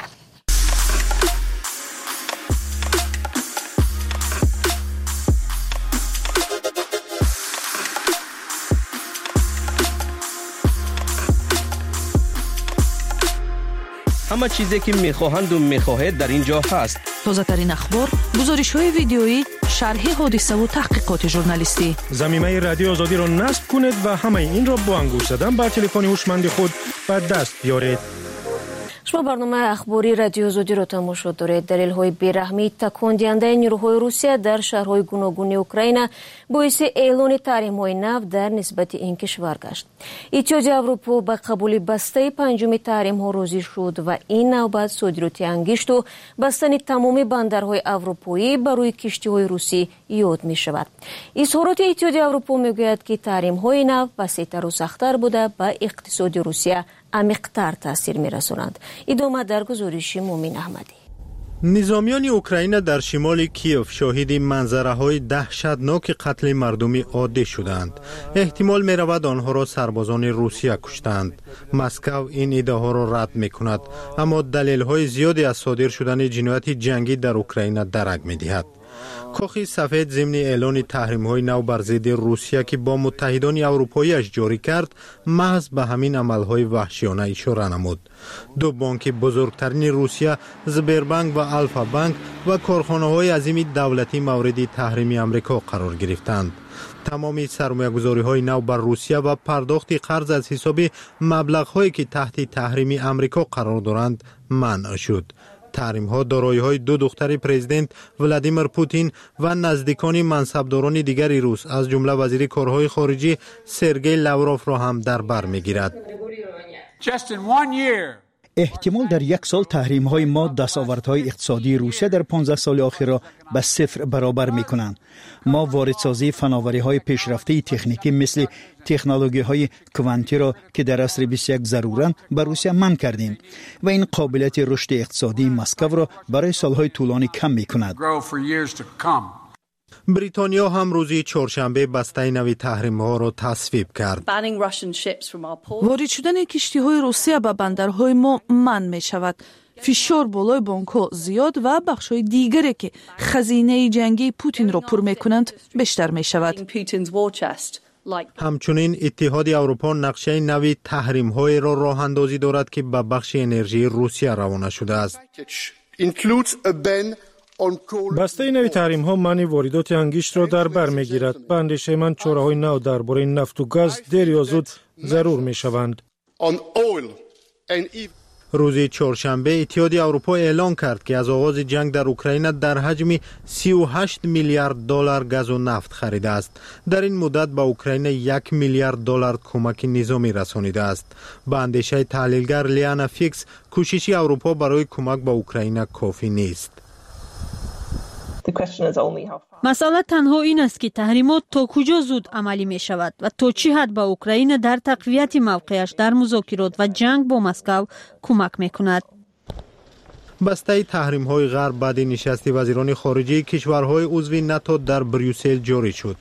همه چیزی که میخواهند و میخواهید در اینجا هست. تازه ترین اخبار، گزارش‌های ویدیویی، شرح حادثه و تحقیقات ژورنالیستی. ضمیمه رادیو آزادی را نصب کنید و همه این را با انگشت زدن بر تلفن هوشمند خود به دست بیارید. شما برنامه اخباری رادیو آزادی را تماشا دارید. دلیل‌های بی‌رحمی تکان دهنده نیروهای روسیه در شهرهای گوناگون اوکراین باعث اعلان تحریم‌های نفت در نسبت این کشور گشت. اتحادیه اروپا به قبول بسته پنجم تحریم‌ها راضی شد و این نوبت صادرات انگشت و بستن تمام بندرهای اروپایی برای کشتی‌های روسی یاد می‌شود. اظهارات اتحادیه اروپا می‌گوید که تحریم‌های نفت وسیع‌تر و سخت‌تر بوده به اقتصاد روسیه عمیق‌تر تاثیر می‌رسانند. ادامه در گزارش مومین احمدی. نظامیان اوکراین در شمال کیف شاهد منظره‌های دهشتناک قتل مردمی عادی شدند. احتمال می‌رود آنها را سربازان روسیه کشتند. مسکو این ادعاها را رد می‌کند، اما دلیل‌های زیادی از صادر شدن جنایت جنگی در اوکراین درک می‌دهد. کاخ سفید ضمن اعلان تحریم‌های نو بر ضد روسیه که با متحدان اروپایی‌اش جاری کرد، محض به همین عمل‌های وحشیانه اشاره نمود. دو بانک بزرگترین روسیه، زبربانک و الفا بانک و کارخانه‌های عظیم دولتی مورد تحریم آمریکا قرار گرفتند. تمامی سرمایه‌گذاری‌های نو بر روسیه و پرداخت قرض از حساب مبلغ‌هایی که تحت تحریم آمریکا قرار دارند منع شد. تحریم ها دارایی‌های دو دختر پرزیدنت ولادیمیر پوتین و نزدیکان منصبداران دیگری روس از جمله وزیر کارهای خارجی سرگئی لاوروف را هم در بر می‌گیرد. احتمال در یک سال تحریم های ما دستاوردهای اقتصادی روسیه در 15 سال آخر را به صفر برابر می کنند. ما واردسازی فناوری های پیشرفته تکنیکی مثل تکنولوژی های کوانتی را که در عصر 21 ضرورند به روسیه منع کردیم و این قابلیت رشد اقتصادی مسکو را برای سالهای طولانی کم می کند. بریتانیا هم روزی چهارشنبه بسته نوی تحریم ها را تصویب کرد. وارد شدن کشتی های روسیه به بندرهای ما منع می شود. فشار بالای بانک ها زیاد و بخش های دیگری که خزینه جنگی پوتین را پر می کنند بیشتر می شود. همچنین اتحاد اروپا نقشه نوی تحریم های را راه اندازی دارد که به بخش انرژی روسیه روانه شده است. بسته نوی تحریم ها منع واردات انگشت را در بر میگیرد. به اندیشه من چاره‌های نو درباره نفت و گاز دیر یا زود ضرور می شوند. روز چهارشنبه اتحاد اروپا اعلان کرد که از آغاز جنگ در اوکراین در حجم 38 میلیارد دلار گاز و نفت خریده است. در این مدت به اوکراین 1 میلیارد دلار کمک نظامی رسانیده است. به اندیشه تحلیلگر لیانا فیکس کوشش اروپا برای کمک به اوکراین کافی نیست. مسئله تنها این است که تحریمات تا کجا زود عملی می شود و تا چه حد به اوکراین در تقویت موقعش در مذاکرات و جنگ با مسکو کمک می کند. بسته تحریم های غرب بعد نشست وزیران خارجه کشورهای عضو ناتو در بریوسل جاری شد.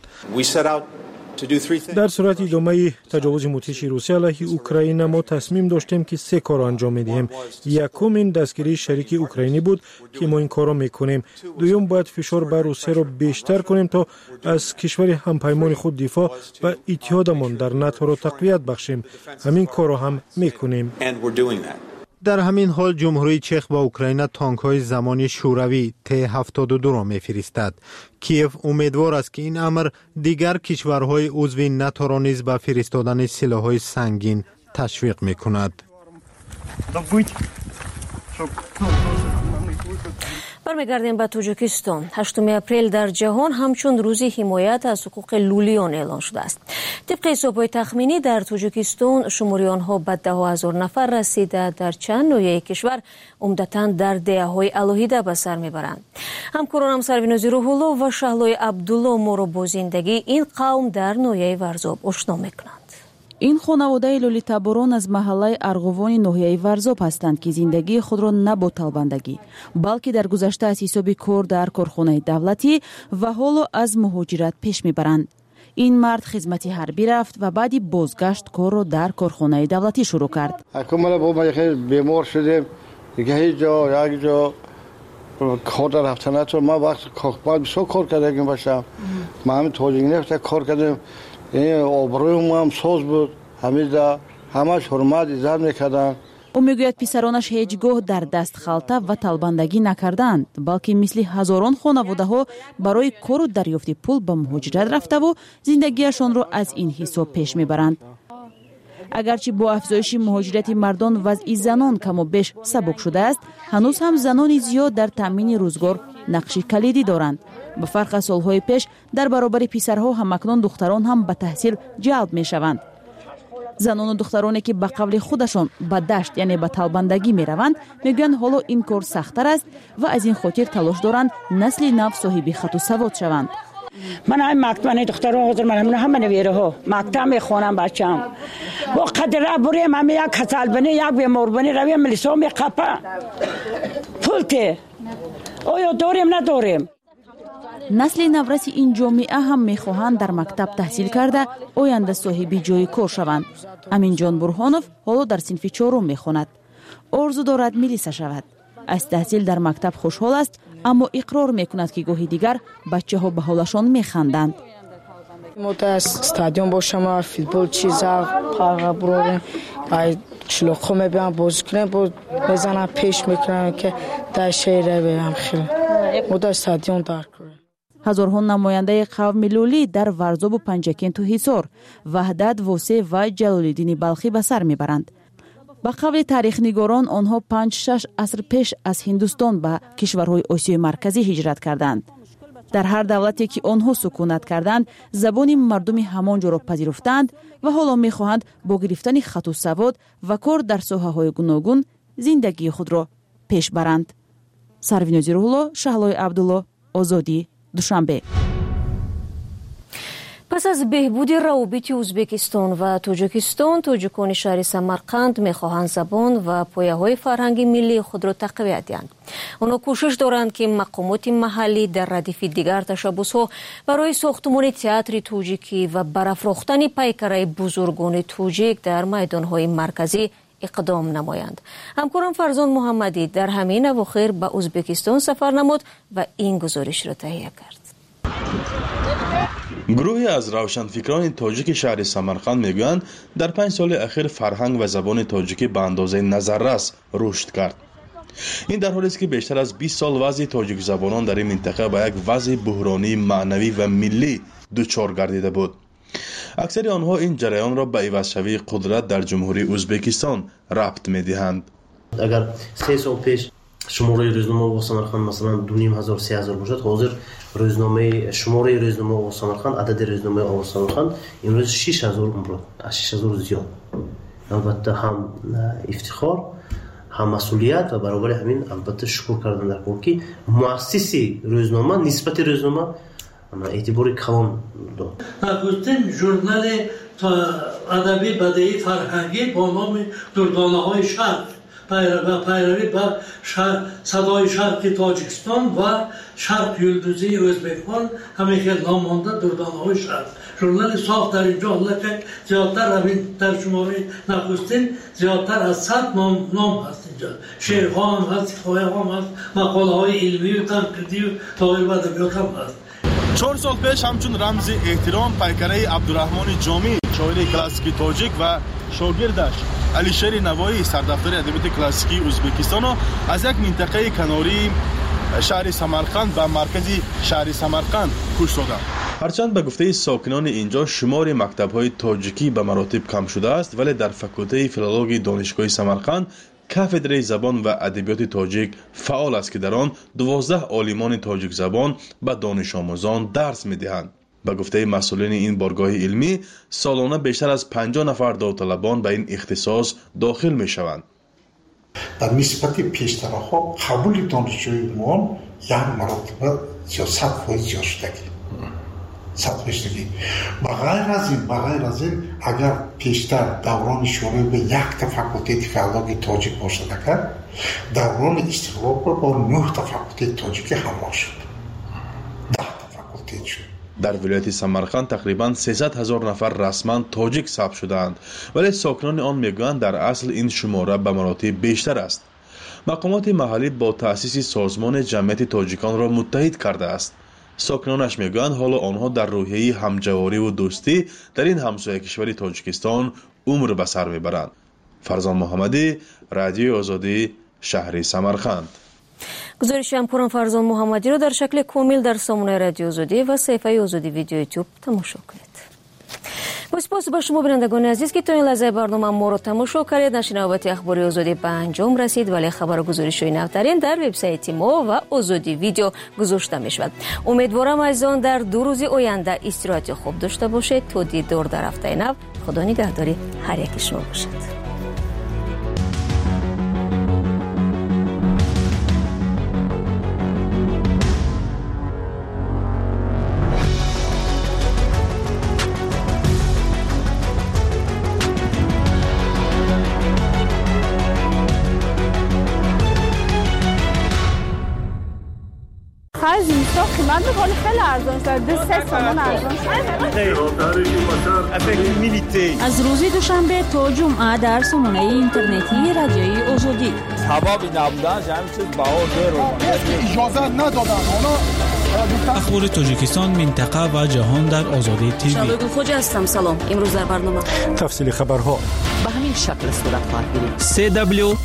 در صورت ادامه تجاوز مدهش روسیه علیه اوکراین ما تصمیم داشتیم که 3 کار انجام میدهیم. یکم این دستگیری شریک اوکراینی بود که ما این کار را میکنیم. دوم باید فشار بر روسیه را بیشتر کنیم تا از کشور همپیمان خود دفاع و اتحادمان در ناتو را تقویت بخشیم. همین کار را هم میکنیم. در همین حال جمهوری چک با اوکراین تانک های زمانی شوروی T-72 را میفرستد. کیف امیدوار است که این امر دیگر کشورهای عضو ناتو را نیز به فرستادن سلاح‌های سنگین تشویق میکند. برمیگردیم به تاجیکستان. 8 اپریل در جهان همچون روز حمایت از حقوق لولیان اعلان شده است. طبق حساب‌های تخمینی در تاجیکستان شمار آنها به 10,000 نفر رسیده در چند ناحیه کشور عمدتاً در دهه‌های علاهیده به سر میبرند. همکارانم سروینازی روح‌الله و شهلای عبدالله ما را با زندگی این قوم در ناحیه ورزاب آشنا میکنند. این خانواده لولیتابوران از محله ارغوان ناحیه ورزاب هستند که زندگی خود را نه با طالبندگی بلکه در گذشته از حساب کار در کارخانه دولتی و حالا از مهاجرت پیش میبرند. این مرد خدمت حربی رفت و بعدی بازگشت کار را در کارخانه دولتی شروع کرد. حکومت با ما بیمار شدیم دیگه یک جا کار در رفتن تو ما وقت کار بسیار کار کردیم باشم. ما هم توجیه نفت کار کردیم. این آبروی ما هم ساز بود. همش حرمت عزت میکردن. او میگوید پسرانش هیچگاه در دست خالته و طالبندگی نکردند بلکه مثل هزاران خانواده ها برای کار و دریافت پول به مهاجرت رفته و زندگیشان را از این حساب پیش میبرند. اگرچه با افزایش مهاجرت مردان وضع زنان کم و بیش سبک شده است، هنوز هم زنان زیاد در تامین روزگار نقش کلیدی دارند. به فرق از سالهای پیش در برابر پسرها هم اکنون دختران هم به تحصیل جلب می شوند. زنان و دخترانی که به قول خودشان به دشت یعنی به طلبندگی می روند میگویند حالا این کار سخت‌تر است و از این خاطر تلاش دارند نسل نو صاحب خط و سواد شوند. من این مکتب دختران حاضر من همه نویره ها مکتب میخوانم بچم با قدر بریم هم یک کسل بنی یک بیمار بنی رویم ملیسا میقپه پولته آیا داریم نداریم. نسل نورس این جامعه هم میخواهند در مکتب تحصیل کرده آینده صاحب جای کار شوند. امین جان برهانوف حالا در صنف 4 میخواند. آرزو دارد ملیسا شود. از تحصیل در مکتب خوشحال است، اما اقرار میکند که گاهی دیگر بچه ها به حالشان میخندند. ما استادیوم باشم فوتبال چیزا پاگا بروریم ای چلوخو میبینم بازی کنم بزنم پیش میکنم که در شهر بیم خیلی ما استادیوم دار کنیم. هزارها نماینده قوم ملی در ورزاب و پنجکین تو حصار، وحدت، واسع و جلالالدین بلخی به سر میبرند. با قول تاریخ نگاران آنها 5-6 عصر پیش از هندوستان به کشورهای آسیای مرکزی هجرت کردند. در هر دولتی که آنها سکونت کردند زبان مردم همانجا را پذیرفتند و حالا میخواهند با گرفتن خط و سواد و کار در ساحه‌های گوناگون زندگی خود را پیش برند. سروین نظیرالله، شهلای عبدالله، آزادی، دوشنبه. پس از بهبود روابط ازبکستان و تاجیکستان، تاجیکان شهر سمرقند میخواهند زبان و پایه‌های فرهنگی ملی خود را تقویت دهند. آنها کوشش دارند که مقامات محلی در ردیف دیگر تشبس‌ها برای ساختمان تئاتر تاجیکی و برافراختن پیکره بزرگان تاجیک در میدان‌های مرکزی اقدام نمایند. همکارم فرزان محمدی در همین اواخر به ازبکستان سفر نمود و این گزارش را تهیه کرد. گروهی از روشنفکران تاجیک شهر سمرقند میگویند در 5 سال اخیر فرهنگ و زبان تاجیکی به اندازه نظررس رشد کرد. این در حالی است که بیشتر از 20 سال وضع تاجیک زبانان در این منطقه به یک وضع بحرانی معنوی و ملی دچار گردیده بود. اکثر آنها این جریان را به عوض‌شوی قدرت در جمهوری ازبکستان ربط می‌دهند. اگر 3 سال پیش شماره روزنامه سمرقند مثلا 2500-3000 باشد، حاضر روزنامه شماره روزنامه سمرقند، عدد روزنامه سمرقند امروز 6000 عمر، از 6000 زیاد. البته هم افتخار، هم مسئولیت و برابر همین البته شکر کردن در کار که مؤسسی روزنامه نسبت روزنامه اعتبار کلان داد. نخستین ژورنال ادبی بدیهی فرهنگی با نام دردانه‌های شرق پیروی با صدای شرق تاجیکستان و شرق یلدوزی ازبکستان همین که نام مانده دردانه‌های شرق. ژورنال ساخت در اینجا حالا که زیادتر همین در شماره نخستین زیادتر از 100 نام هست اینجا. شعرها هم هست، حکایه هم هست، مقاله های علمی و تنقیدی و تاریخ و ادبیات هم هست. 4 سال پیش همچون رمز احترام پیکره عبدالرحمن جامی، شاعر کلاسیکی تاجیک و شاگردش علیشیر نوایی، سردفتر ادبیات کلاسیکی ازبکستان از یک منطقه کناری شهر سمرقند به مرکز شهر سمرقند کوچ دادند. هرچند به گفته ساکنان اینجا شمار مکتب‌های تاجیکی به مراتب کم شده است، ولی در فکولته فیلولوژی دانشگاه سمرقند کافدره زبان و ادبیات تاجیک فعال است که در آن 12 عالمان تاجیک زبان به دانش آموزان درس می‌دهند. به گفته مسئولین این بارگاه علمی، سالانه بیشتر از 50 نفر داوطلبان به این اختصاص داخل می‌شوند. در نسبت پیشترها قبول دانشجوی ما یک مرتبه 100% زیاد شدگی. بغیر از این اگر پیشتر دوران شروع به یک تا فکولته فیلولوژی تاجیک باشد، دوران استقلال با 9 تا فکولته تاجیکی همراه شد. 10 تا فکولته شد. در ولایت سمرقند تقریباً 300,000 نفر رسما تاجیک ثبت شدند، ولی ساکنان آن میگویند در اصل این شماره به مراتب بیشتر است. مقامات محلی با تأسیس سازمان جمعیت تاجیکان را متحد کرده است. ساکنانش میگویند حالا آنها در روحیه همجواری و دوستی در این همسایه کشور تاجیکستان عمر به سر میبرند. فرزان محمدی، رادیو آزادی، شهر سمرقند. گزارش همکارم فرزان محمدی را در شکل کامل در سامانه رادیو آزادی و صفحه آزادی ویدیو یوتیوب تماشا کنید. سپاس با شما بینندگان عزیز که تا این لحظه برنامه ما رو تماشا کردید. نشر نوبت اخباری آزادی به انجام رسید، ولی خبرگزاری‌های نوترین در وبسایت ما و آزادی ویدیو گذاشته میشود. امیدوارم از آن در 2 روز آینده استراحت خوب داشته باشید. تا دیدار در هفته نو. خدا نگهداری هر یک شما باشد. قیمت میکنه خیلی ارزان شد. 3 تومان ارزان شد. از روز دوشنبه تا جمعه در سامانه اینترنتی رادیوی آزادی. سببی نبودن همین چیز بها اجازه ندادن. اخبار تاجیکستان، منطقه و جهان در آزادی تیوی. شبگو خوجه هستم. سلام. امروز در برنامه تفصیل خبرها به همین شکل صورت خواهد گرفت.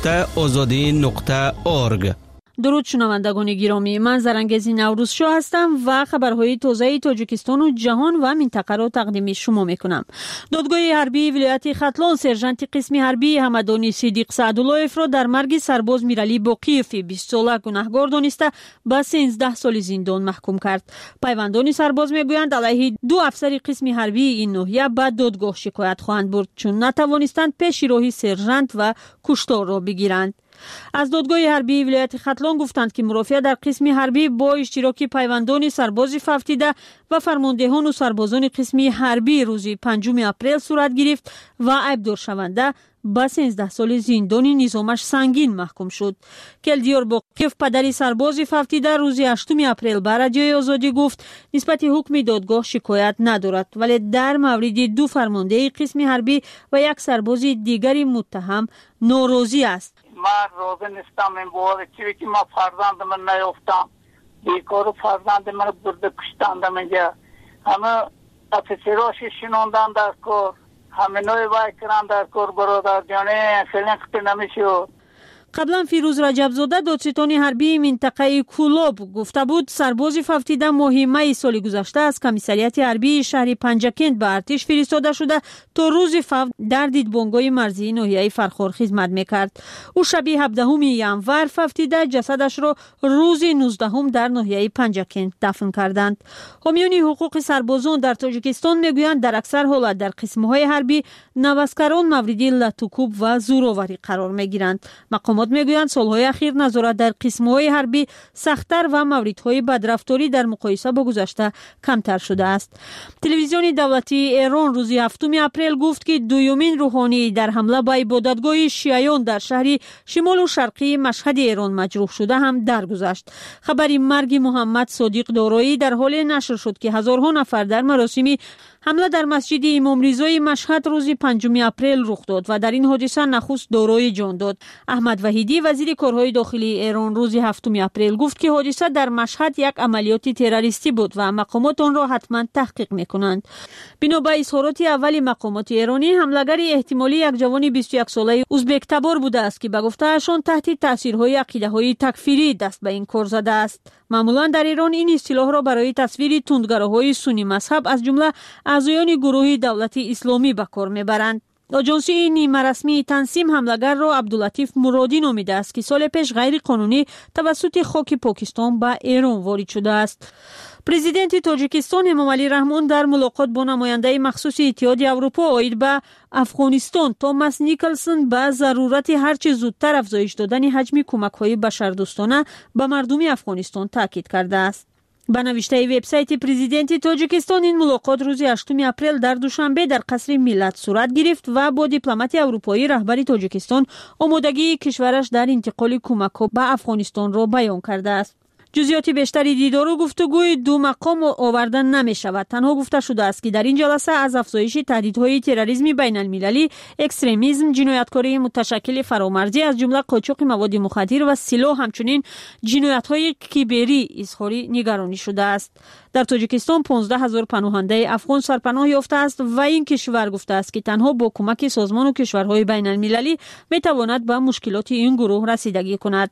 www.azadi.org. درود شنوندگان گرامی، من زرنگزی نوروزشاه هستم و خبرهای تازه تاجیکستان و جهان و منطقه را تقدیم شما میکنم. دادگاه حربی ولایت ختلان سرژانت قسم حربی حمدانی صدیق سعدالله‌اف را در مرگ سرباز میرعلی باقیف 20 ساله گناهکار دانسته به 13 سال زندان محکوم کرد. پیوندان سرباز میگویند علیه 2 افسر قسم حربی این ناحیه به دادگاه شکایت خواهند برد چون نتوانستند پیش راهی سرژانت و کشتار را بگیرند. از دادگاه حربی ولایت ختلان گفتند که مرافعه در قسم حربی با اشتراک پیوندان سرباز ففتیده و فرماندهان و سربازان قسم حربی روز 5 اپریل صورت گرفت و عیبدار شونده به 13 سال زندان نظامش سنگین محکوم شد. کلدیار باقیف پدر سرباز ففتیده روز 8 اپریل به رادیوی آزادی گفت نسبت حکم دادگاه شکایت ندارد، ولی در مورد 2 فرمانده قسم حربی و 1 سرباز دیگری متهم ناراضی است. من راضی نیستم این باره چیزی که ما فرزند من نیافتم. بیکار فرزند من برده کشتند میگه. همه افسراش شنوندن در کار. همه نوی وای کردن در کار برادر جانه خیلی خطی نمیشود. قبلا فیروز رجبزاده دادستان حربی منطقه کولاب گفته بود سرباز ففتیده ماه می سال گذشته از کمیسریت حربی شهر پنجکند به ارتش فرستاده شده تا روز فوت در دیدبانگاه مرزی ناحیه فرخار خدمت میکرد. او شب 17 ینور ففتیده جسدش را روز 19 در ناحیه پنجکند دفن کردند. حامیان حقوق سربازان در تاجیکستان میگویند در اکثر حالت در قسم‌های حربی نوسکران مورد لطوکوب و زورآوری قرار میگیرند. مقامات میگویند سالهای اخیر نظارت در قسم‌های حربی سخت‌تر و موردهای بدرفتاری در مقایسه با گذشته کمتر شده است. تلویزیون دولتی ایران روز 7 اپریل گفت که دومین روحانی در حمله به عبادتگاه شیعیان در شهر شمال و شرقی مشهد ایران مجروح شده هم درگذشت. خبر مرگ محمد صادق دارایی در حال نشر شد که هزارها نفر در مراسم حمله در مسجد امام رضای مشهد روز 5 اپریل رخ داد و در این حادثه نخست دارایی جان داد. احمد وحیدی وزیر کارهای داخلی ایران روز 7 اپریل گفت که حادثه در مشهد یک عملیات تروریستی بود و مقامات آن را حتما تحقیق میکنند. بنا به اظهارات اول مقامات ایرانی حمله‌گر احتمالی یک جوان 21 ساله ازبک تبار بوده است که به گفته‌شان تحت تاثیرهای عقیده‌های تکفیری دست به این کار زده است. معمولا در ایران این اصطلاح را برای تصویر تندگراهای سنی مذهب از جمله اعضایان گروه دولت اسلامی به کار میبرند. آژانسی نیمه رسمی تنظیم حمله‌گر را عبداللطیف مرادی نامیده است که سال پیش غیر قانونی توسط خاک پاکستان به ایران وارد شده است. پرزیدنت تاجیکستان امامعلی رحمان در ملاقات با نماینده مخصوص اتحادیه اروپا عاید به افغانستان توماس نیکلسون به ضرورت هرچه زودتر افزایش دادن حجم کمک‌های بشردوستانه به مردم افغانستان تاکید کرده است. به نوشته وبسایت پرزیدنت تاجیکستان این ملاقات روز 8 اپریل در دوشنبه در قصر ملت صورت گرفت و با دیپلمات اروپایی رهبر تاجیکستان آمادگی کشورش در انتقال کمک‌ها به افغانستان را بیان کرده است. جزئیات بیشتری دیدار و گفتگوی 2 مقام آوردن نمی شود. تنها گفته شده است که در این جلسه از افزایش تهدیدهای تروریسم بین المللی، اکستریمیسم، جنایتکاری متشکل فرامرزی از جمله قاچاق مواد مخدر و سلاح همچنین جنایت‌های کیبری اظهار نگرانی شده است. در تاجیکستان 15,000 پناهنده افغان سرپناه یافته است و این کشور گفته است که تنها با کمک سازمان و کشورهای بین المللی می تواند به مشکلات این گروه رسیدگی کند.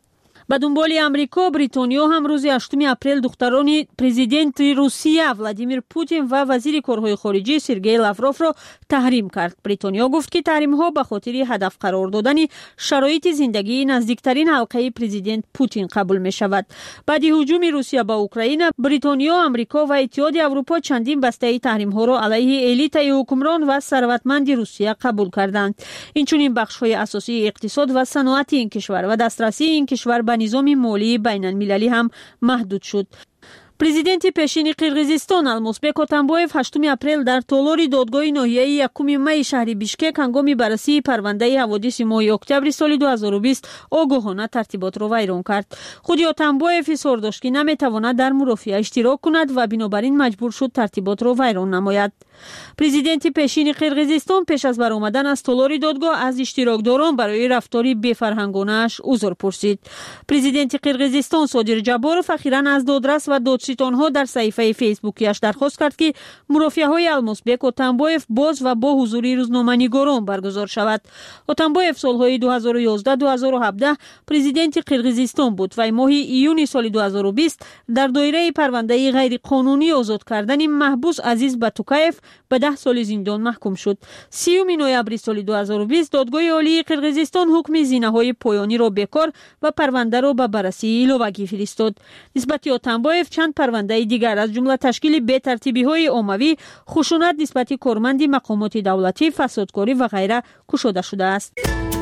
به دنبال امریکا، بریتانیا هم روز 8 اپریل دختران پرزیدنت روسیه ولادیمیر پوتین و وزیر کارهای خارجه سرگئی لاوروف را تحریم کرد. بریتانیا گفت که تحریم ها به خاطر هدف قرار دادن شرایط زندگی نزدیکترین حلقه پرزیدنت پوتین قبول می شود. بعد هجوم روسیه به اوکراین، بریتانیا، آمریکا و اتحاد اروپا چندین بسته تحریم ها را علیه الیت حکمران و ثروتمند روسیه قبول کردند. اینچنین بخش های اساسی اقتصاد و صنعت این کشور و دسترسی این کشور به نظام مالی بین المللی هم محدود شد. پرزیدنت پیشین قرقیزستان المازبек اتنباєв 8 اپریل در تالار دادگاه ناحیه‌ای 1 می شهر بیشکک هنگام بررسی پرونده حوادث ماه اکتبر سال 2020 آگاهانه ترتیبات را ویران کرد. خود اتنباєв اصرار داشت که نمیتواند در مرافعه اشتراک کند و بنابراین مجبور شد ترتیبات را ویران نماید. پرزیدنت پیشین قرقیزستان پیش از برآمدن از تالار دادگاه از اشتراکداران برای رفتاری بی‌فرهنگانه‌اش عذر پرسید. پرزیدنت قرقیزستان صادر جباروف اخیراً از دادرس و دادستان‌ها در صفحه فیسبوکیش درخواست کرد که مرافعه‌های المازبek اتنباєv باز و با حضور روزنامه‌نگاران برگزار شود. اتنباєv سالهای 2011-2017 پرزیدنت قرقیزستان بود و ماه ایون سال 2020 در دایره پرونده غیرقانونی آزاد کردن محبوس عزیز باتوکایف به 10 سال زندان محکوم شد. 30 نوامبر سال 2020 دادگاه عالی قرقیزستان حکم زینه‌های پایانی را بکار و پرونده را به بررسی لوگی فرستاد. نسبت اتنباєv چند پرونده دیگر از جمله تشکیل بی‌ترتیبی‌های عمومی، خشونت نسبت کارمند مقامات دولتی، فسادکاری و غیره گشوده شده است.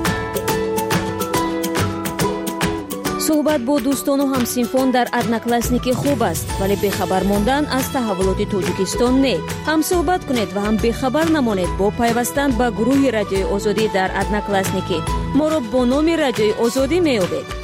صحبت با دوستان و همسنفان در ادناکلاسنیک خوب است، ولی بخبر ماندن از تحولات تاجیکستان نه. هم صحبت کنید و هم بخبر نمانید با پیوستن به گروه رادیوی آزادی در ادناکلاسنیک. ما را با نام رادیوی آزادی می‌یابید.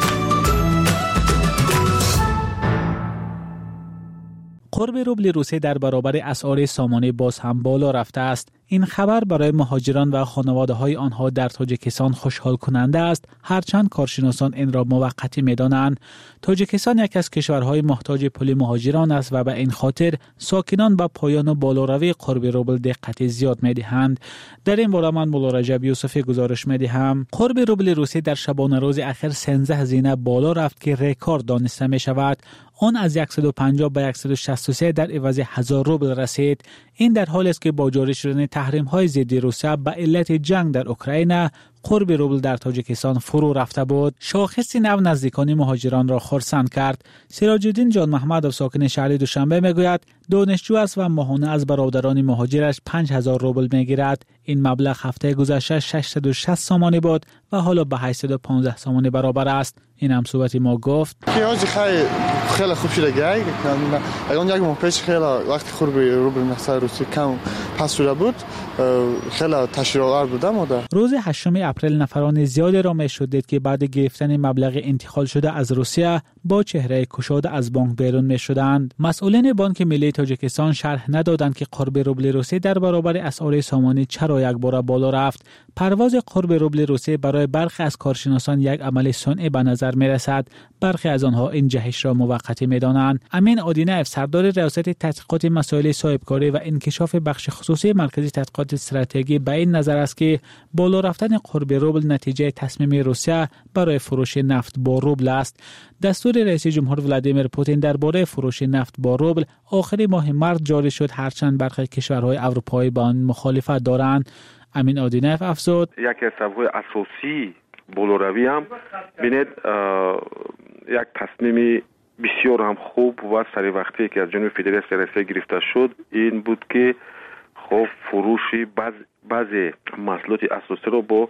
قرب روبل روسیه در برابر اسعار سامانه باز هم بالا رفته است. این خبر برای مهاجران و خانواده‌های آنها در تاجیکستان خوشحال کننده است، هرچند کارشناسان این را موقتی می‌دانند. تاجیکستان یک از کشورهای محتاج پول مهاجران است و به این خاطر ساکنان به پایان و بالاروی قرب روبل دقت زیاد می‌دهند. در این باره من مولا رجب یوسفی گزارش می‌دهم. قرب روبل روسیه در شبانه روز اخیر 13 هزینه بالا رفت که رکورد دانسته می‌شود. آن از 150 به 163 در عوض 1000 روبل رسید. این در حالی است که با جاری شدن تحریم‌های ضد روسیه به علت جنگ در اوکراین قرب روبل در تاجیکستان فرو رفته بود. شاخص نو نزدیکان مهاجران را خرسند کرد. سراج الدین جان محمد ساکن شهر دوشنبه میگوید دانشجو است و ماهانه از برادران مهاجرش 5000 روبل میگیرد. این مبلغ هفته گذشته 660 سامانه بود و حالا به 815 سامانه برابر است. این هم صحبت ما گفت. خیلی خوب شده گای. اون یک ماه پیش خیلی وقتی قرب روبل نقصه روسی کم پس شده بود. خیلی تشریع‌آور بودم. روز 8 اپریل نفران زیادی را میشد دید که بعد گرفتن مبلغ انتقال شده از روسیه با چهره گشاده از بانک بیرون میشدند. مسئولین بانک ملی تاجیکستان شرح ندادند که قرب روبل روسیه در برابر اسعار سامانه چرا یک بار بالا رفت. پرواز قرب روبل روسیه برای برخی از کارشناسان یک عمل صنعی به نظر میرسد. برخی از آنها این جهش را موقتی میدانند. امین آدینایف سردار ریاست تحقیقات مسائل صاحبکاری و انکشاف بخش خصوصی مرکز تحقیقات استراتژی به این نظر است که بالا رفتن قرب روبل نتیجه تصمیم روسیه برای فروش نفت با روبل است. دستور رئیس جمهور ولادیمیر پوتین درباره فروش نفت با روبل آخر ماه مارس جاری شد، هرچند برخی کشورهای اروپایی با آن مخالفت دارند. امین آدینایف افزود یکی از سبب‌های اساسی بالاروی هم بینید یک تصمیم بسیار هم خوب و سری وقتی که از جانب فدراسیون روسیه گرفته شد این بود که خب فروشی بعضی محصولات اساسی رو با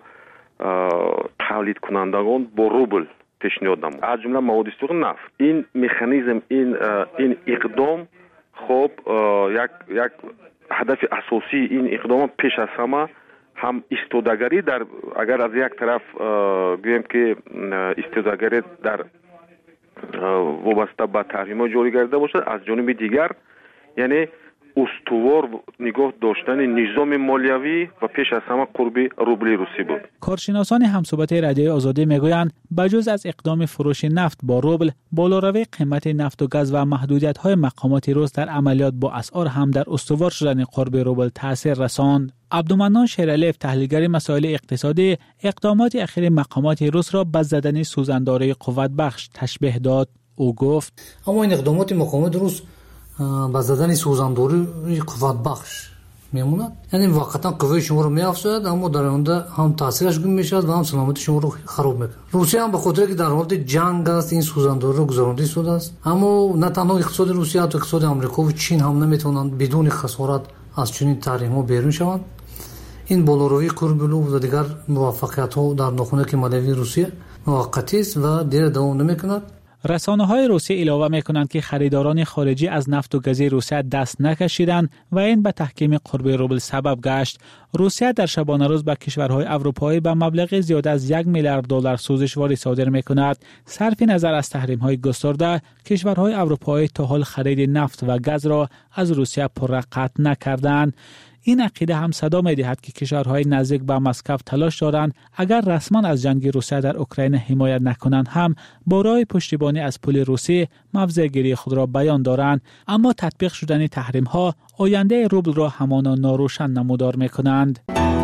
تولید کنندگان با روبل پیشنهاد نمود، از جمله مواد استخوان نفت. این مکانیزم این اقدام خب یک هدف اساسی این اقدام پیش از همه هم استودگری در اگر از یک طرف گویم که استودگری در وابسته به تحریم‌ها جاری گردیده باشد، از جانب دیگر یعنی устувор нигоҳ доштани низоми молиявӣ ва пеш аз ҳама қурби рубли русӣ буд. کارشناسان همصحبت رادیوی آزادی میگویند بجز از اقدام فروش نفت با روبل، بالاروی قیمت نفت و گاز و محدودیت‌های مقامات روس در عملیات با اسعار هم در استوار شدن قرب روبل تاثیر رساند. عبدالمنان شیرعلیف، تحلیلگر مسائل اقتصادی، اقدامات اخیر مقامات روس را به زدن سوزانداری قوت بخش تشبیه داد. او گفت: اما این اقدامات مقامات روس به زدن سوزانداری قوت بخش میموند، یعنی واقعا قوه شما رو میافزاید اما در آینده هم تاثیرش گم میشد و هم سلامت شما رو خراب میکنه. روسیه هم به خاطر که در حالت جنگ است این سوزانداری رو گذرانده شده است، اما نه تنها اقتصاد روسیه حتی اقتصاد آمریکا و چین هم نمیتونند بدون خسارت از چنین تحریم‌ها بیرون شوند. این بالاروی کوربلو و دیگر موفقیت‌ها در ناخنک مالیوی روسیه موقتی است و دیگر دوام نمی‌کند. رسانه‌های روسیه علاوه می‌کنند که خریداران خارجی از نفت و گاز روسیه دست نکشیدند و این به تحکیم قرب روبل سبب گشت. روسیه در شبانه روز به کشورهای اروپایی به مبلغ زیاد از 1 میلیارد دلار سوزشواری صادر می‌کند. صرف نظر از تحریم‌های گسترده، کشورهای اروپایی تا حال خرید نفت و گاز را از روسیه پرقطع نکردند. این عقیده هم صدا می‌دهد که کشورهای نزدیک به مسکو تلاش دارند اگر رسما از جنگ روسیه در اوکراین حمایت نکنند هم با راه پشتیبانی از پول روسی موضع‌گیری خود را بیان دارند، اما تطبیق شدن تحریم‌ها آینده روبل را همانا ناروشن نمودار می‌کنند.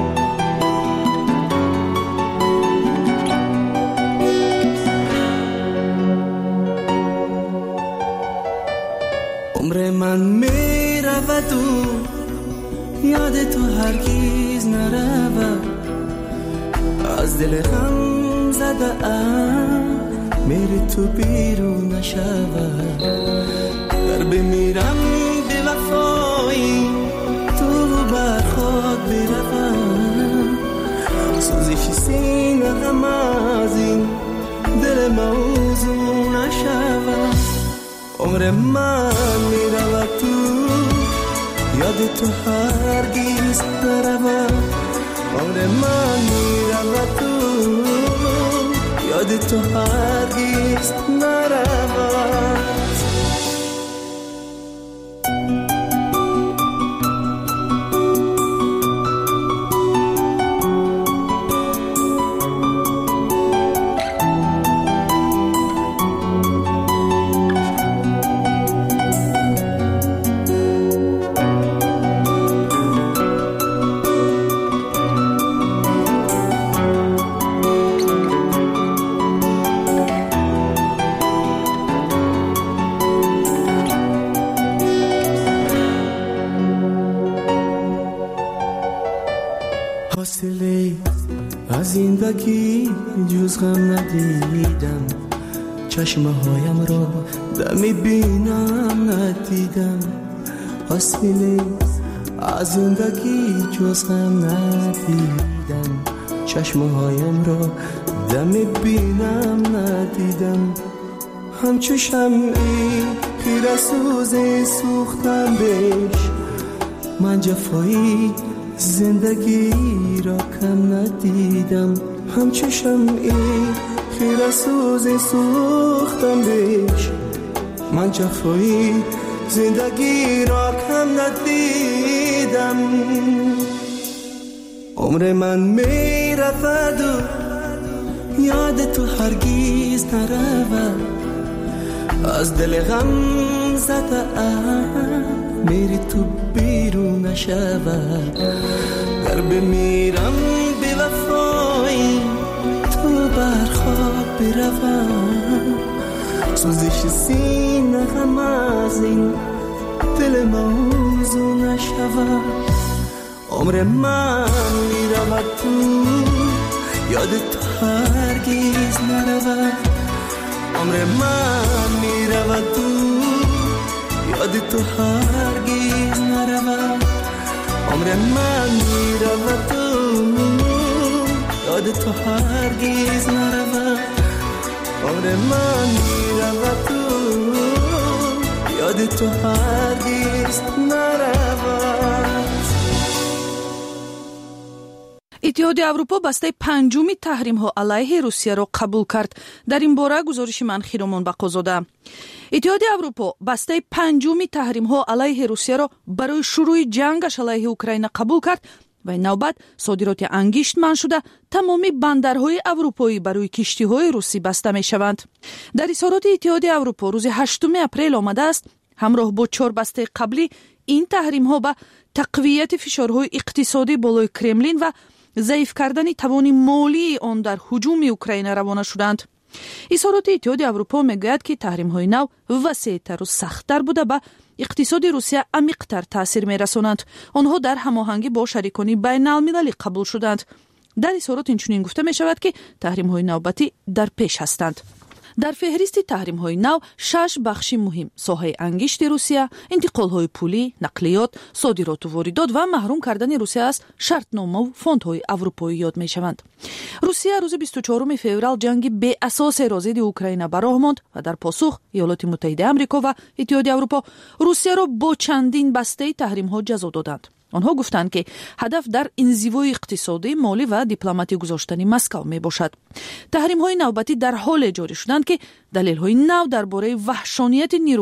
عمر من میرود یاد تو هرگیز نرود، از دل غم زده ام میری تو بیرون نشود. در بمیرم به وفایی تو بر خود بروم، سوزش سینه غم از این دل موضوع نشود. عمر من میرود تو یاد تو هرگیز نرود، عمر من میرود تو یاد تو هرگیز نرود. حاصله از زندگی جز غم ندیدم، چشمه هایم را دمی بینم ندیدم. حاصله از زندگی جز غم ندیدم، چشمه هایم را دمی بینم ندیدم. همچو شمعی خیره سوزه سوختم بهش، من جفایی زندگی را کم ندیدم. همچو شمعی خیره سوزه سوختم بهش، من جفایی زندگی را کم ندیدم. عمر من میرود و یاد تو هرگیز نرود، از دل غم زده ام میری تو بیرون نشود. گر بمیرم به وفایی تو بر خواب بروم، سوزش سینه غم از این دل موضوع نشود. عمر من میرود تو یاد تو هرگیز نرود، عمر من میرود تو یاد تو هرگیز نرود. عمر من میرود تو یاد تو هرگیز نرود، عمر من میرود تو یاد تو هرگیز نرود. иттиҳоди аврупо бастаи панҷуми таҳримҳо алайҳи русияро қабул кард. дар ин бора гузориши ман Хиромон Бақозода. иттиҳоди аврупо бастаи панҷуми таҳримҳо алайҳи русияро барои шурӯи ҷангаш алайҳи Украина қабул кард ва ин навбат содироти ангишт манъ шуда тамоми бандарҳои аврупоӣ барои киштиҳои русӣ баста мешаванд. дар изҳороти иттиҳоди аврупо рӯзи 8 апрел омадааст ҳамроҳ бо 4 бастаи қаблӣ ин таҳримҳо ба тақвияти фишорҳои иқтисодӣ болои Кремлин ва заиф кардани тавони молии он дар ҳуҷуми Украина равона шуданд. изҳороти иттиҳоди аврупо мегӯяд ки таҳримҳои нав васеътару сахттар буда ба иқтисоди Русия амиқтар таъсир мерасонанд. онҳо дар ҳамоҳангӣ бо шарикони байналмилалӣ қабул шуданд. дар изҳорот инчунин гуфта мешавад ки таҳримҳои навбатӣ дар пеш ҳастанд. дар феҳристи таҳримҳои нав 6 бахши муҳим соҳаи ангишти Русия, интиқолҳои пулӣ, нақлиёт, содироту воридот ва маҳрум кардани Русия аз шартномаву фондҳои аврупоӣ ёд мешаванд. Русия рӯзи 24 феврал ҷанги беасосеро зидди Украина ба роҳ монд ва дар посух Иёлоти Муттаҳидаи Амрико ва Иттиҳоди Аврупо Русияро бо чандин бастаи таҳримҳо ҷазо доданд. онҳо гуфтанд ки ҳадаф дар инзивои иқтисодӣ, молӣ ва дипломатӣ гузоштани Москав мебошад. таҳримҳои навбатӣ дар ҳоле ҷорӣ шуданд ки далелҳои нав дар бораи ваҳшонияти